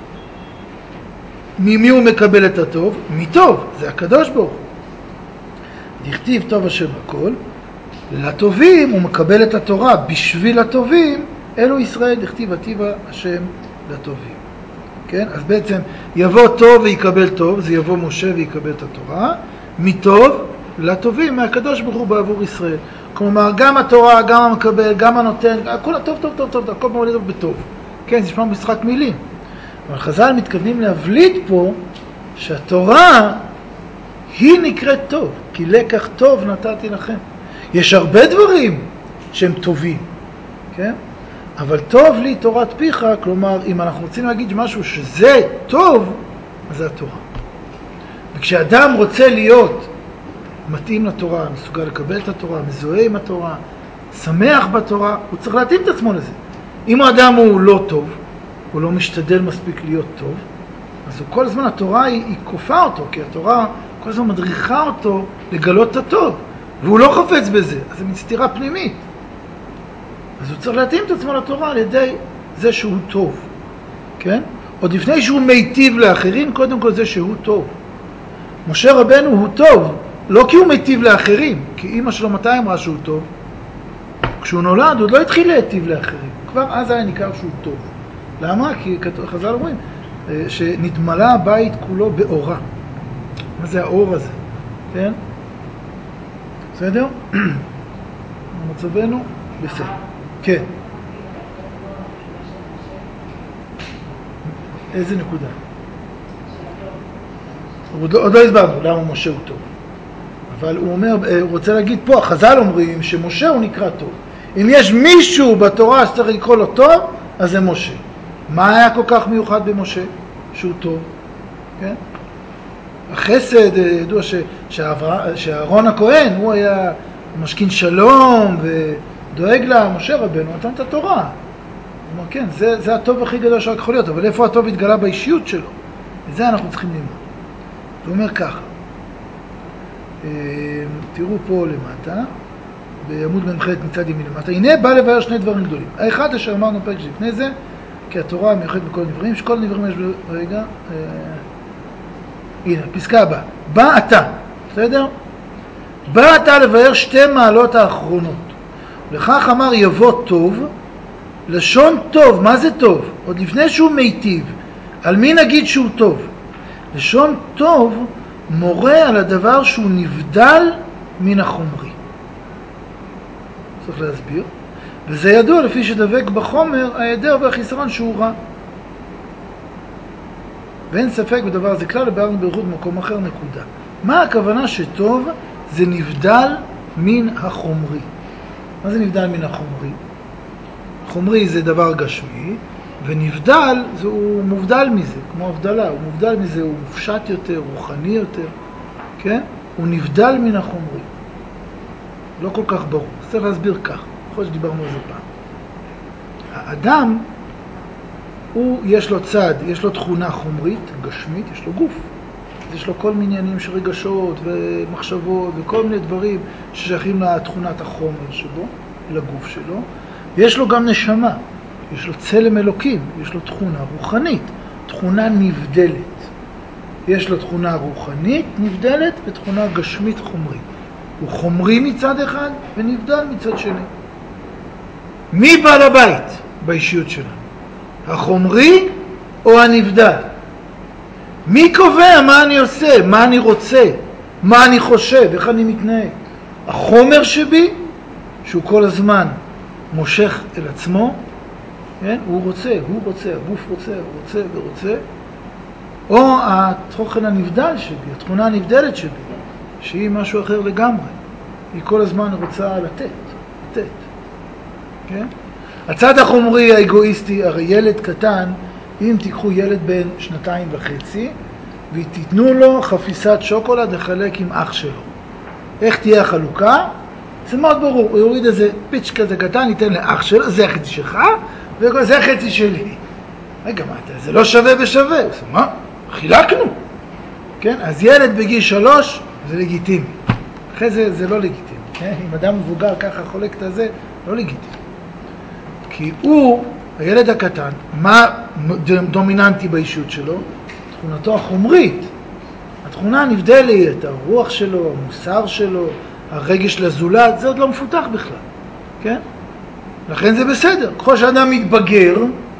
S1: ממי הוא מקבל את הטוב? מטוב. זה הקדוש ברוך הוא. דכתיב טוב השם הכל, לטובים הוא מקבל את התורה, בשביל הטובים, אלו ישראל, דכתיב הטיבה השם לטובים. כן? אז בעצם יבוא טוב ויקבל טוב, זה יבוא משה ויקבל את התורה, מטוב לטובים, מהקדוש ברוך הוא בעבור ישראל. כלומר, גם התורה, גם המקבל, גם הנותן, הכל טוב, טוב, טוב, טוב, הכל מולד בטוב. כן, זה נשמע משחק מילים. אבל חז"ל מתכוונים להבליט פה שהתורה היא נקראת טוב, כי לקח טוב נתתי לכם. יש הרבה דברים שהם טובים, כן? אבל טוב לי תורת פיך, כלומר, אם אנחנו רוצים להגיד משהו שזה טוב, אז זה התורה. וכשאדם רוצה להיות מתאים לתורה, מסוגל לקבל את התורה, מזוהה עם התורה, שמח בתורה, הוא צריך להתאים את עצמו לזה. אם האדם הוא לא טוב, הוא לא משתדל מספיק להיות טוב, אז הוא כל הזמן, התורה היא כופה אותו, כי התורה כל הזמן מדריכה אותו לגלות את הטוב, והוא לא חפץ בזה, אז זה מסתירה פנימית. אז הוא צריך להתאים את עצמו לתורה על ידי זה שהוא טוב, כן? עוד לפני שהוא מיטיב לאחרים, קודם כל זה שהוא טוב. משה רבנו הוא טוב, לא כי הוא מיטיב לאחרים, כי אמא שלו מתי אמרה שהוא טוב? כשהוא נולד, הוא עוד לא התחיל להיטיב לאחרים, כבר אז היה ניכר שהוא טוב. למה? כי חז"ל אומרים שנתמלא הבית כולו באורה. מה זה האור הזה? כן? בסדר? מצבנו? בסדר. כן. איזה נקודה? עוד לא הסברנו למה משה הוא טוב. אבל הוא אומר, הוא רוצה להגיד פה, החז"ל אומרים שמשה הוא נקרא טוב. אם יש מישהו בתורה שצריך לקרוא לו טוב, אז זה משה. מה היה כל כך מיוחד במשה? שהוא טוב. כן? החסד, ידוע שאהרון הכהן, הוא היה משכין שלום ודואג לה, משה רבנו, נתן את התורה. הוא אומר, כן, זה הטוב הכי גדול שרק יכול להיות, אבל איפה הטוב התגלה באישיות שלו? וזה אנחנו צריכים ללמוד. הוא אומר ככה, תראו פה למטה, בעמוד בן ח' מצד ימין למטה. הנה בא לבאר שני דברים גדולים. האחד אשר אמרנו פרק שלפני זה, כי התורה המיוחדת בכל הדברים, שכל הדברים יש רגע, הנה, פסקה הבאה. בא אתה, בסדר? בא אתה לבאר שתי מעלות האחרונות. לכך אמר יבוא טוב, לשון טוב, מה זה טוב? עוד לפני שהוא מיטיב, על מי נגיד שהוא טוב? לשון טוב מורה על הדבר שהוא נבדל מן החומרי. צריך להסביר. וזה ידוע לפי שדבק בחומר ההיעדר והחיסרון שהוא רע. ואין ספק בדבר הזה כלל, לבארנו בייחוד במקום אחר, נקודה. מה הכוונה שטוב? זה נבדל מן החומרי. מה זה נבדל מן החומרי? חומרי זה דבר גשמי, ונבדל הוא מובדל מזה, כמו הבדלה, הוא מובדל מזה, הוא מופשט יותר, רוחני יותר, כן? הוא נבדל מן החומרי. לא כל כך ברור. צריך להסביר כך, יכול שדיברנו על זה פעם. האדם, יש לו צד, יש לו תכונה חומרית, גשמית, יש לו גוף. יש לו כל מיני עניינים של רגשות ומחשבות וכל מיני דברים ששייכים לתכונת החומר שבו, לגוף שלו. יש לו גם נשמה, יש לו צלם אלוקים, יש לו תכונה רוחנית, תכונה נבדלת. יש לו תכונה רוחנית נבדלת ותכונה גשמית חומרית. הוא חומרי מצד אחד ונבדל מצד שני. מי בעל הבית באישיות שלנו? החומרי או הנבדל? מי קובע מה אני עושה, מה אני רוצה, מה אני חושב, איך אני מתנהג? החומר שבי, שהוא כל הזמן מושך אל עצמו, כן? הוא רוצה, הגוף רוצה, רוצה ורוצה, או התוכן הנבדל שבי, התכונה הנבדלת שבי, שהיא משהו אחר לגמרי. היא כל הזמן רוצה לתת, כן? הצד החומרי האגואיסטי, הרי ילד קטן, אם תיקחו ילד בן 2.5 ותיתנו לו חפיסת שוקולד לחלק עם אח שלו, איך תהיה החלוקה? זה מאוד ברור, הוא יוריד איזה פיץ' כזה קטן, ייתן לאח שלו, זה החצי שלך וזה החצי שלי. רגע, מה, זה לא שווה בשווה? מה? חילקנו, כן? אז ילד בגיל 3 זה לגיטימי, אחרי זה לא לגיטימי, כן? אם אדם מבוגר ככה חולק את הזה, לא לגיטימי. כי הילד הקטן, מה דומיננטי באישיות שלו? תכונתו החומרית. התכונה הנבדלת, הרוח שלו, המוסר שלו, הרגש לזולת, זה עוד לא מפותח בכלל, כן? לכן זה בסדר. ככל שאדם מתבגר,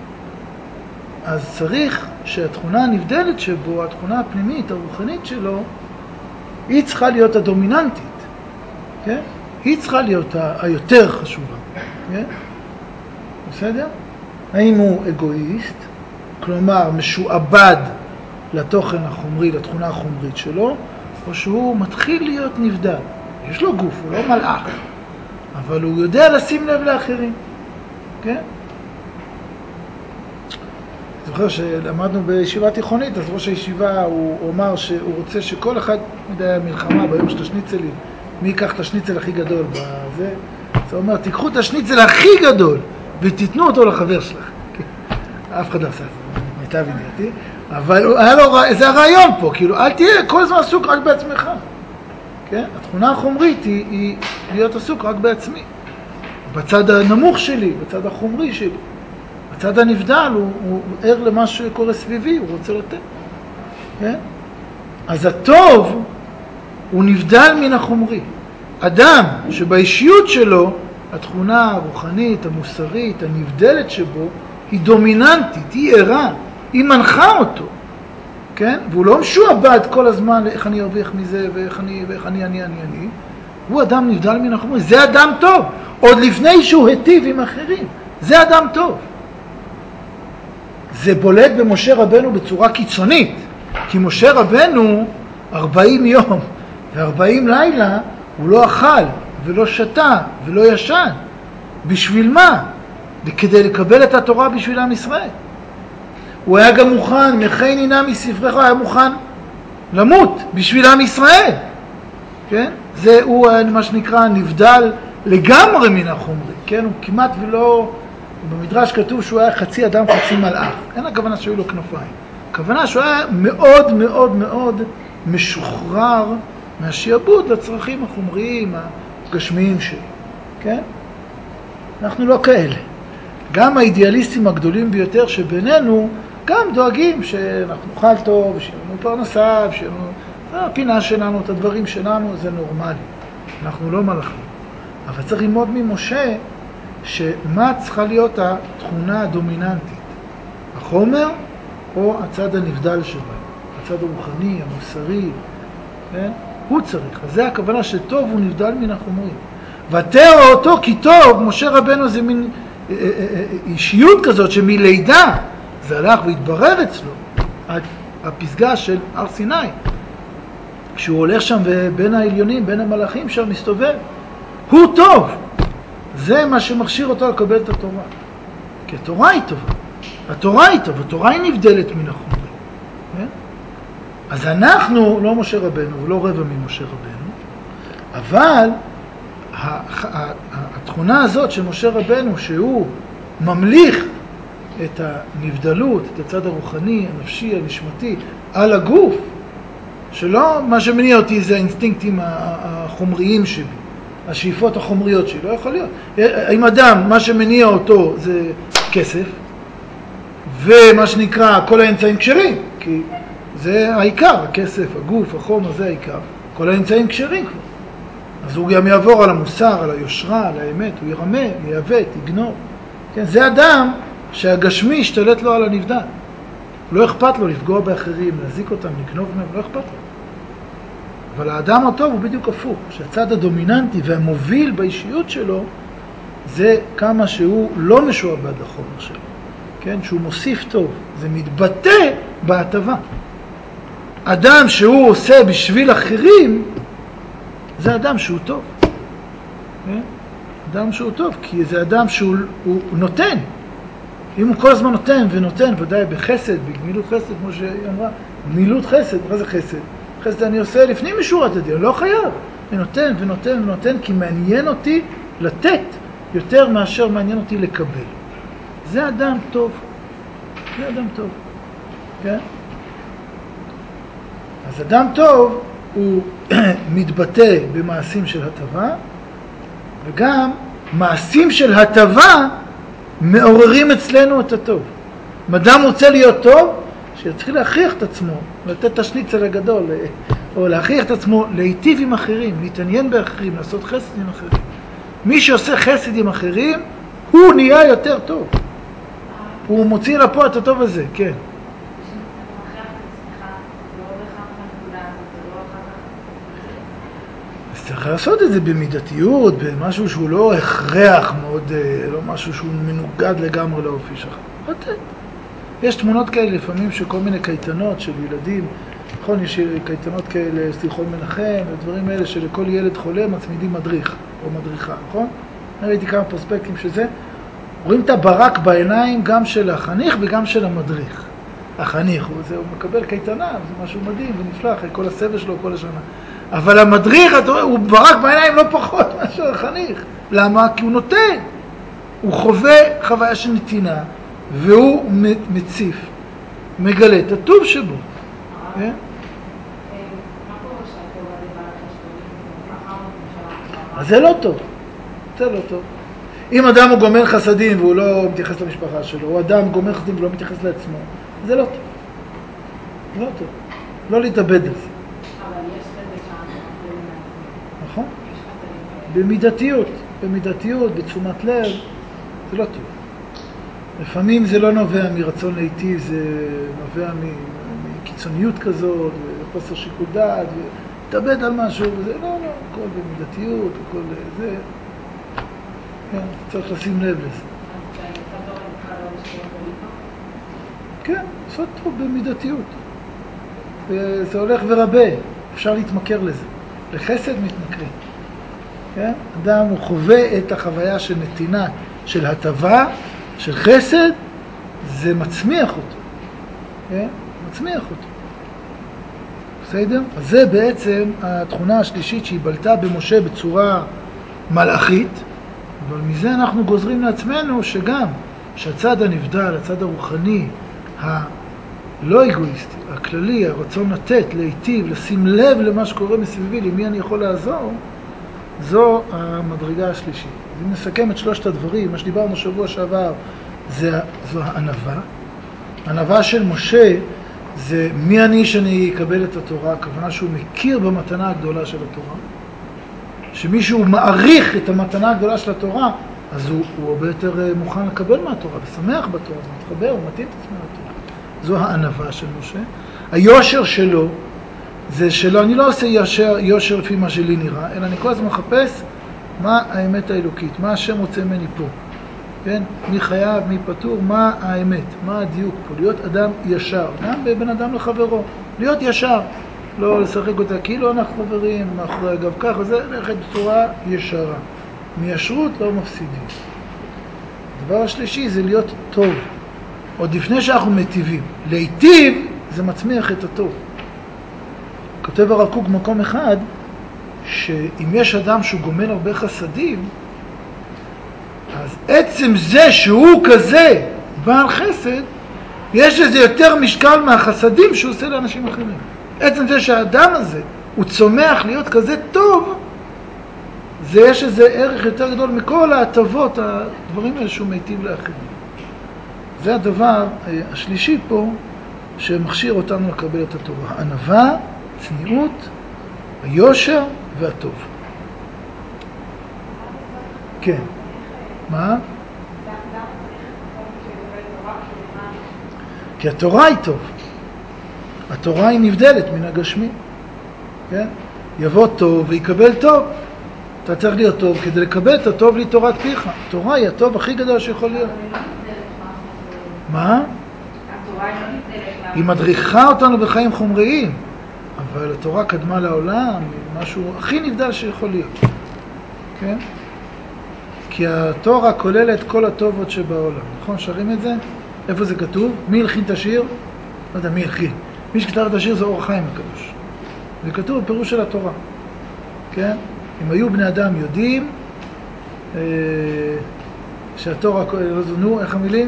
S1: אז צריך שהתכונה הנבדלת שבו, התכונה הפנימית, הרוחנית שלו, היא צריכה להיות הדומיננטית, כן? היא צריכה להיות היותר חשובה, כן? בסדר? האם הוא אגואיסט, כלומר משועבד לתוכן החומרי, לתכונה החומרית שלו, או שהוא מתחיל להיות נבדל. יש לו גוף, הוא לא מלאך, אבל הוא יודע לשים לב לאחרים, כן? זוכר שלמדנו בישיבה תיכונית, אז ראש הישיבה הוא אמר שהוא רוצה שכל אחד, מדעי המלחמה ביום של השניצלים, מי ייקח את השניצל הכי גדול בזה? זה אומר, תיקחו את השניצל הכי גדול ותיתנו אותו לחבר שלך. אף אחד לא עשה את זה, מיטב ידיעתי, אבל היה לו, זה הרעיון פה, כאילו, אל תהיה כל הזמן עסוק רק בעצמך. כן? התכונה החומרית היא להיות עסוק רק בעצמי. בצד הנמוך שלי, בצד החומרי שלי. בצד הנבדל הוא ער למה שקורה סביבי, הוא רוצה לתת. כן? אז הטוב הוא נבדל מן החומרי. אדם שבאישיות שלו, התכונה הרוחנית, המוסרית, הנבדלת שבו, היא דומיננטית, היא ערה, היא מנחה אותו. כן? והוא לא משועבד כל הזמן איך אני ארוויח מזה ואיך אני. הוא אדם נבדל מן החומרי. זה אדם טוב. עוד לפני שהוא היטיב עם אחרים. זה אדם טוב. זה בולט במשה רבנו בצורה קיצונית. כי משה רבנו 40 יום ו40 לילה הוא לא אכל ולא שתה ולא ישן. בשביל מה? כדי לקבל את התורה בשביל עם ישראל. הוא היה גם מוכן, מכין הנה מספרך, הוא היה מוכן למות בשביל עם ישראל. כן? הוא מה שנקרא נבדל לגמרי מן החומרי. כן? הוא כמעט ולא, במדרש כתוב שהוא היה חצי אדם חצי מלאך. אין הכוונה שהיו לו כנפיים. הכוונה שהוא היה מאוד מאוד מאוד משוחרר מהשיעבוד לצרכים החומריים, הגשמיים שלו. כן? אנחנו לא כאלה. גם האידיאליסטים הגדולים ביותר שבינינו, גם דואגים שאנחנו נאכל טוב, שיהיה לנו פרנסה, שיהיה לנו הפינה שלנו, את הדברים שלנו, זה נורמלי. אנחנו לא מלאכים. אבל צריך ללמוד ממשה שמה צריכה להיות התכונה הדומיננטית, החומר או הצד הנבדל שלו, הצד הרוחני, המוסרי, כן? הוא צריך. אז זה הכוונה שטוב הוא נבדל מן החומרים. ותרא אותו כי טוב, משה רבנו זה מין אישיות כזאת שמלידה זה הלך והתברר אצלו הפסגה של הר סיני, כשהוא הולך שם בין העליונים, בין המלאכים שם מסתובב, הוא טוב. זה מה שמכשיר אותו לקבל את התורה, כי התורה היא טובה, התורה היא טובה, התורה היא נבדלת מן החומרים, כן? אז אנחנו לא משה רבנו ולא רבע ממשה רבנו, אבל התכונה הזאת של משה רבנו שהוא ממליך את הנבדלות, את הצד הרוחני, הנפשי, הנשמתי על הגוף, שלא מה שמניע אותי זה האינסטינקטים החומריים שלי, השאיפות החומריות שלי, לא יכול להיות. אם אדם, מה שמניע אותו זה כסף, ומה שנקרא כל האמצעים כשרים, כי זה העיקר, הכסף, הגוף, החומר, זה העיקר, כל האמצעים כשרים כבר. אז הוא גם יעבור על המוסר, על היושרה, על האמת, הוא ירמה, יעוות, יגנוב. כן, זה אדם שהגשמי ישתלט לו על הנבדל. לא אכפת לו לפגוע באחרים, להזיק אותם, לגנוב מהם, לא אכפת לו. אבל האדם הטוב הוא בדיוק הפוך, שהצד הדומיננטי והמוביל באישיות שלו, זה כמה שהוא לא משועבד לחומר שלו. כן, שהוא מוסיף טוב, זה מתבטא בהטבה. אדם שהוא עושה בשביל אחרים, זה אדם שהוא טוב. כן? אדם שהוא טוב, כי זה אדם שהוא נותן. אם הוא כל הזמן נותן ונותן, ודאי בחסד, בגמילות חסד, כמו שהיא אמרה, גמילות חסד, מה זה חסד? חסד אני עושה לפנים משורת הדין, לא חייב. אני נותן ונותן ונותן, כי מעניין אותי לתת יותר מאשר מעניין אותי לקבל. זה אדם טוב. זה אדם טוב. כן? אז אדם טוב הוא מתבטא במעשים של הטבה, וגם מעשים של הטבה מעוררים אצלנו את הטוב. אם אדם רוצה להיות טוב, שיתחיל להכריח את עצמו, לתת את השניצל הגדול, או להכריח את עצמו להיטיב עם אחרים, להתעניין באחרים, לעשות חסד עם אחרים. מי שעושה חסד עם אחרים, הוא נהיה יותר טוב. הוא מוציא לפה את הטוב הזה, כן. אז צריך לעשות את זה במידתיות, במשהו שהוא לא הכרח מאוד, לא משהו שהוא מנוגד לגמרי לאופי שלך. לתת. יש תמונות כאלה לפעמים שכל מיני קייטנות של ילדים, נכון, יש קייטנות כאלה, סליחון מנחם, ודברים האלה שלכל ילד חולה מצמידים מדריך או מדריכה, נכון? אני ראיתי כמה פרוספקטים שזה, רואים את הברק בעיניים גם של החניך וגם של המדריך. החניך, הוא מקבל קייטנה, זה משהו מדהים ונפלא, אחרי כל הסבל שלו כל השנה. אבל המדריך, הוא ברק בעיניים לא פחות מאשר החניך. למה? כי הוא נותן. הוא חווה חוויה של נתינה, והוא מציף, מגלה את הטוב שבו. כן? אז זה לא טוב. זה לא טוב. אם אדם הוא גומר חסדים והוא לא מתייחס למשפחה שלו, או אדם גומר חסדים ולא מתייחס לעצמו, זה לא טוב. לא טוב. לא להתאבד על זה.
S2: אבל יש לזה שם.
S1: נכון? במידתיות. במידתיות, בתשומת לב, זה לא טוב. לפעמים זה לא נובע מרצון להיטיב, זה נובע מקיצוניות כזאת, וחוסר שיקול דעת, ותאבד על משהו, וזה לא, הכל במידתיות, הכל זה. כן, צריך לשים לב לזה. כן, לעשות טוב במידתיות. וזה הולך ורבה, אפשר להתמכר לזה. לחסד מתמכרים. כן? אדם הוא חווה את החוויה של נתינה, של הטבה, של חסד, זה מצמיח אותו. כן? מצמיח אותו. בסדר? אז זה בעצם התכונה השלישית שהיא בלטה במשה בצורה מלאכית, אבל מזה אנחנו גוזרים לעצמנו שגם שהצד הנבדל, הצד הרוחני, הלא אגואיסטי, הכללי, הרצון לתת, להיטיב, לשים לב למה שקורה מסביבי, למי אני יכול לעזור, זו המדרגה השלישית. אם נסכם את שלושת הדברים, מה שדיברנו שבוע שעבר, זו הענווה. הענווה של משה זה מי אני שאני אקבל את התורה, הכוונה שהוא מכיר במתנה הגדולה של התורה. שמישהו מעריך את המתנה הגדולה של התורה, אז הוא הרבה יותר מוכן לקבל מהתורה, ושמח בתורה, הוא מתחבר, הוא מתאים את עצמו לתורה. זו הענווה של משה. היושר שלו, זה שלא, אני לא עושה יושר לפי מה שלי נראה, אלא אני כל הזמן מחפש מה האמת האלוקית, מה השם רוצה ממני פה. כן? מי חייב, מי פטור, מה האמת, מה הדיוק פה, להיות אדם ישר, גם בין אדם לחברו, להיות ישר, לא לשחק אותה כאילו אנחנו חברים, מאחורי אגב ככה, זה ללכת בצורה ישרה. מישרות לא מפסידים. הדבר השלישי זה להיות טוב, עוד לפני שאנחנו מטיבים. להיטיב זה מצמיח את הטוב. כותב הרב קוק במקום אחד, שאם יש אדם שהוא גומל הרבה חסדים, אז עצם זה שהוא כזה בעל חסד, יש לזה יותר משקל מהחסדים שהוא עושה לאנשים אחרים. עצם זה שהאדם הזה הוא צומח להיות כזה טוב, זה יש איזה ערך יותר גדול מכל ההטבות, הדברים האלה שהוא מיטיב לאחרים. זה הדבר השלישי פה שמכשיר אותנו לקבל את התורה. הענווה, צניעות, היושר והטוב. כן. מה? כי התורה היא טוב. התורה היא נבדלת מן הגשמי. כן? יבוא טוב ויקבל טוב. אתה צריך להיות טוב כדי לקבל את הטוב לתורת פיך. התורה היא הטוב הכי גדול שיכול להיות. מה? היא מדריכה אותנו בחיים חומריים, אבל התורה קדמה לעולם, היא משהו הכי נבדל שיכול להיות. כן? כי התורה כוללת כל הטובות שבעולם. נכון? שרים את זה? איפה זה כתוב? מי הלחין את השיר? לא יודע, מי הלחין. מי שכתב את השיר זה אור החיים הקדוש. זה כתוב בפירוש של התורה. כן? אם היו בני אדם יודעים שהתורה, נו, איך המילים?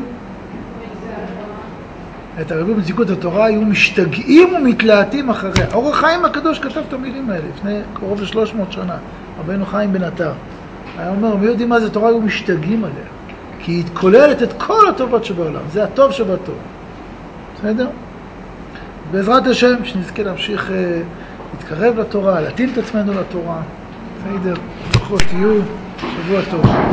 S1: את הרבי בנזיקות התורה היו משתגעים ומתלהטים אחריה. אור החיים הקדוש כתב את המילים האלה לפני קרוב ל-300 שנה. רבנו חיים בן עטר. היה אומר, מי יודעים מה זה תורה? היו משתגעים עליה. כי היא כוללת את כל הטובות שבעולם. זה הטוב שבטוב. בסדר? בעזרת השם, שנזכה להמשיך להתקרב לתורה, להתאים את עצמנו לתורה. בסדר? לפחות תהיו שבוע טוב.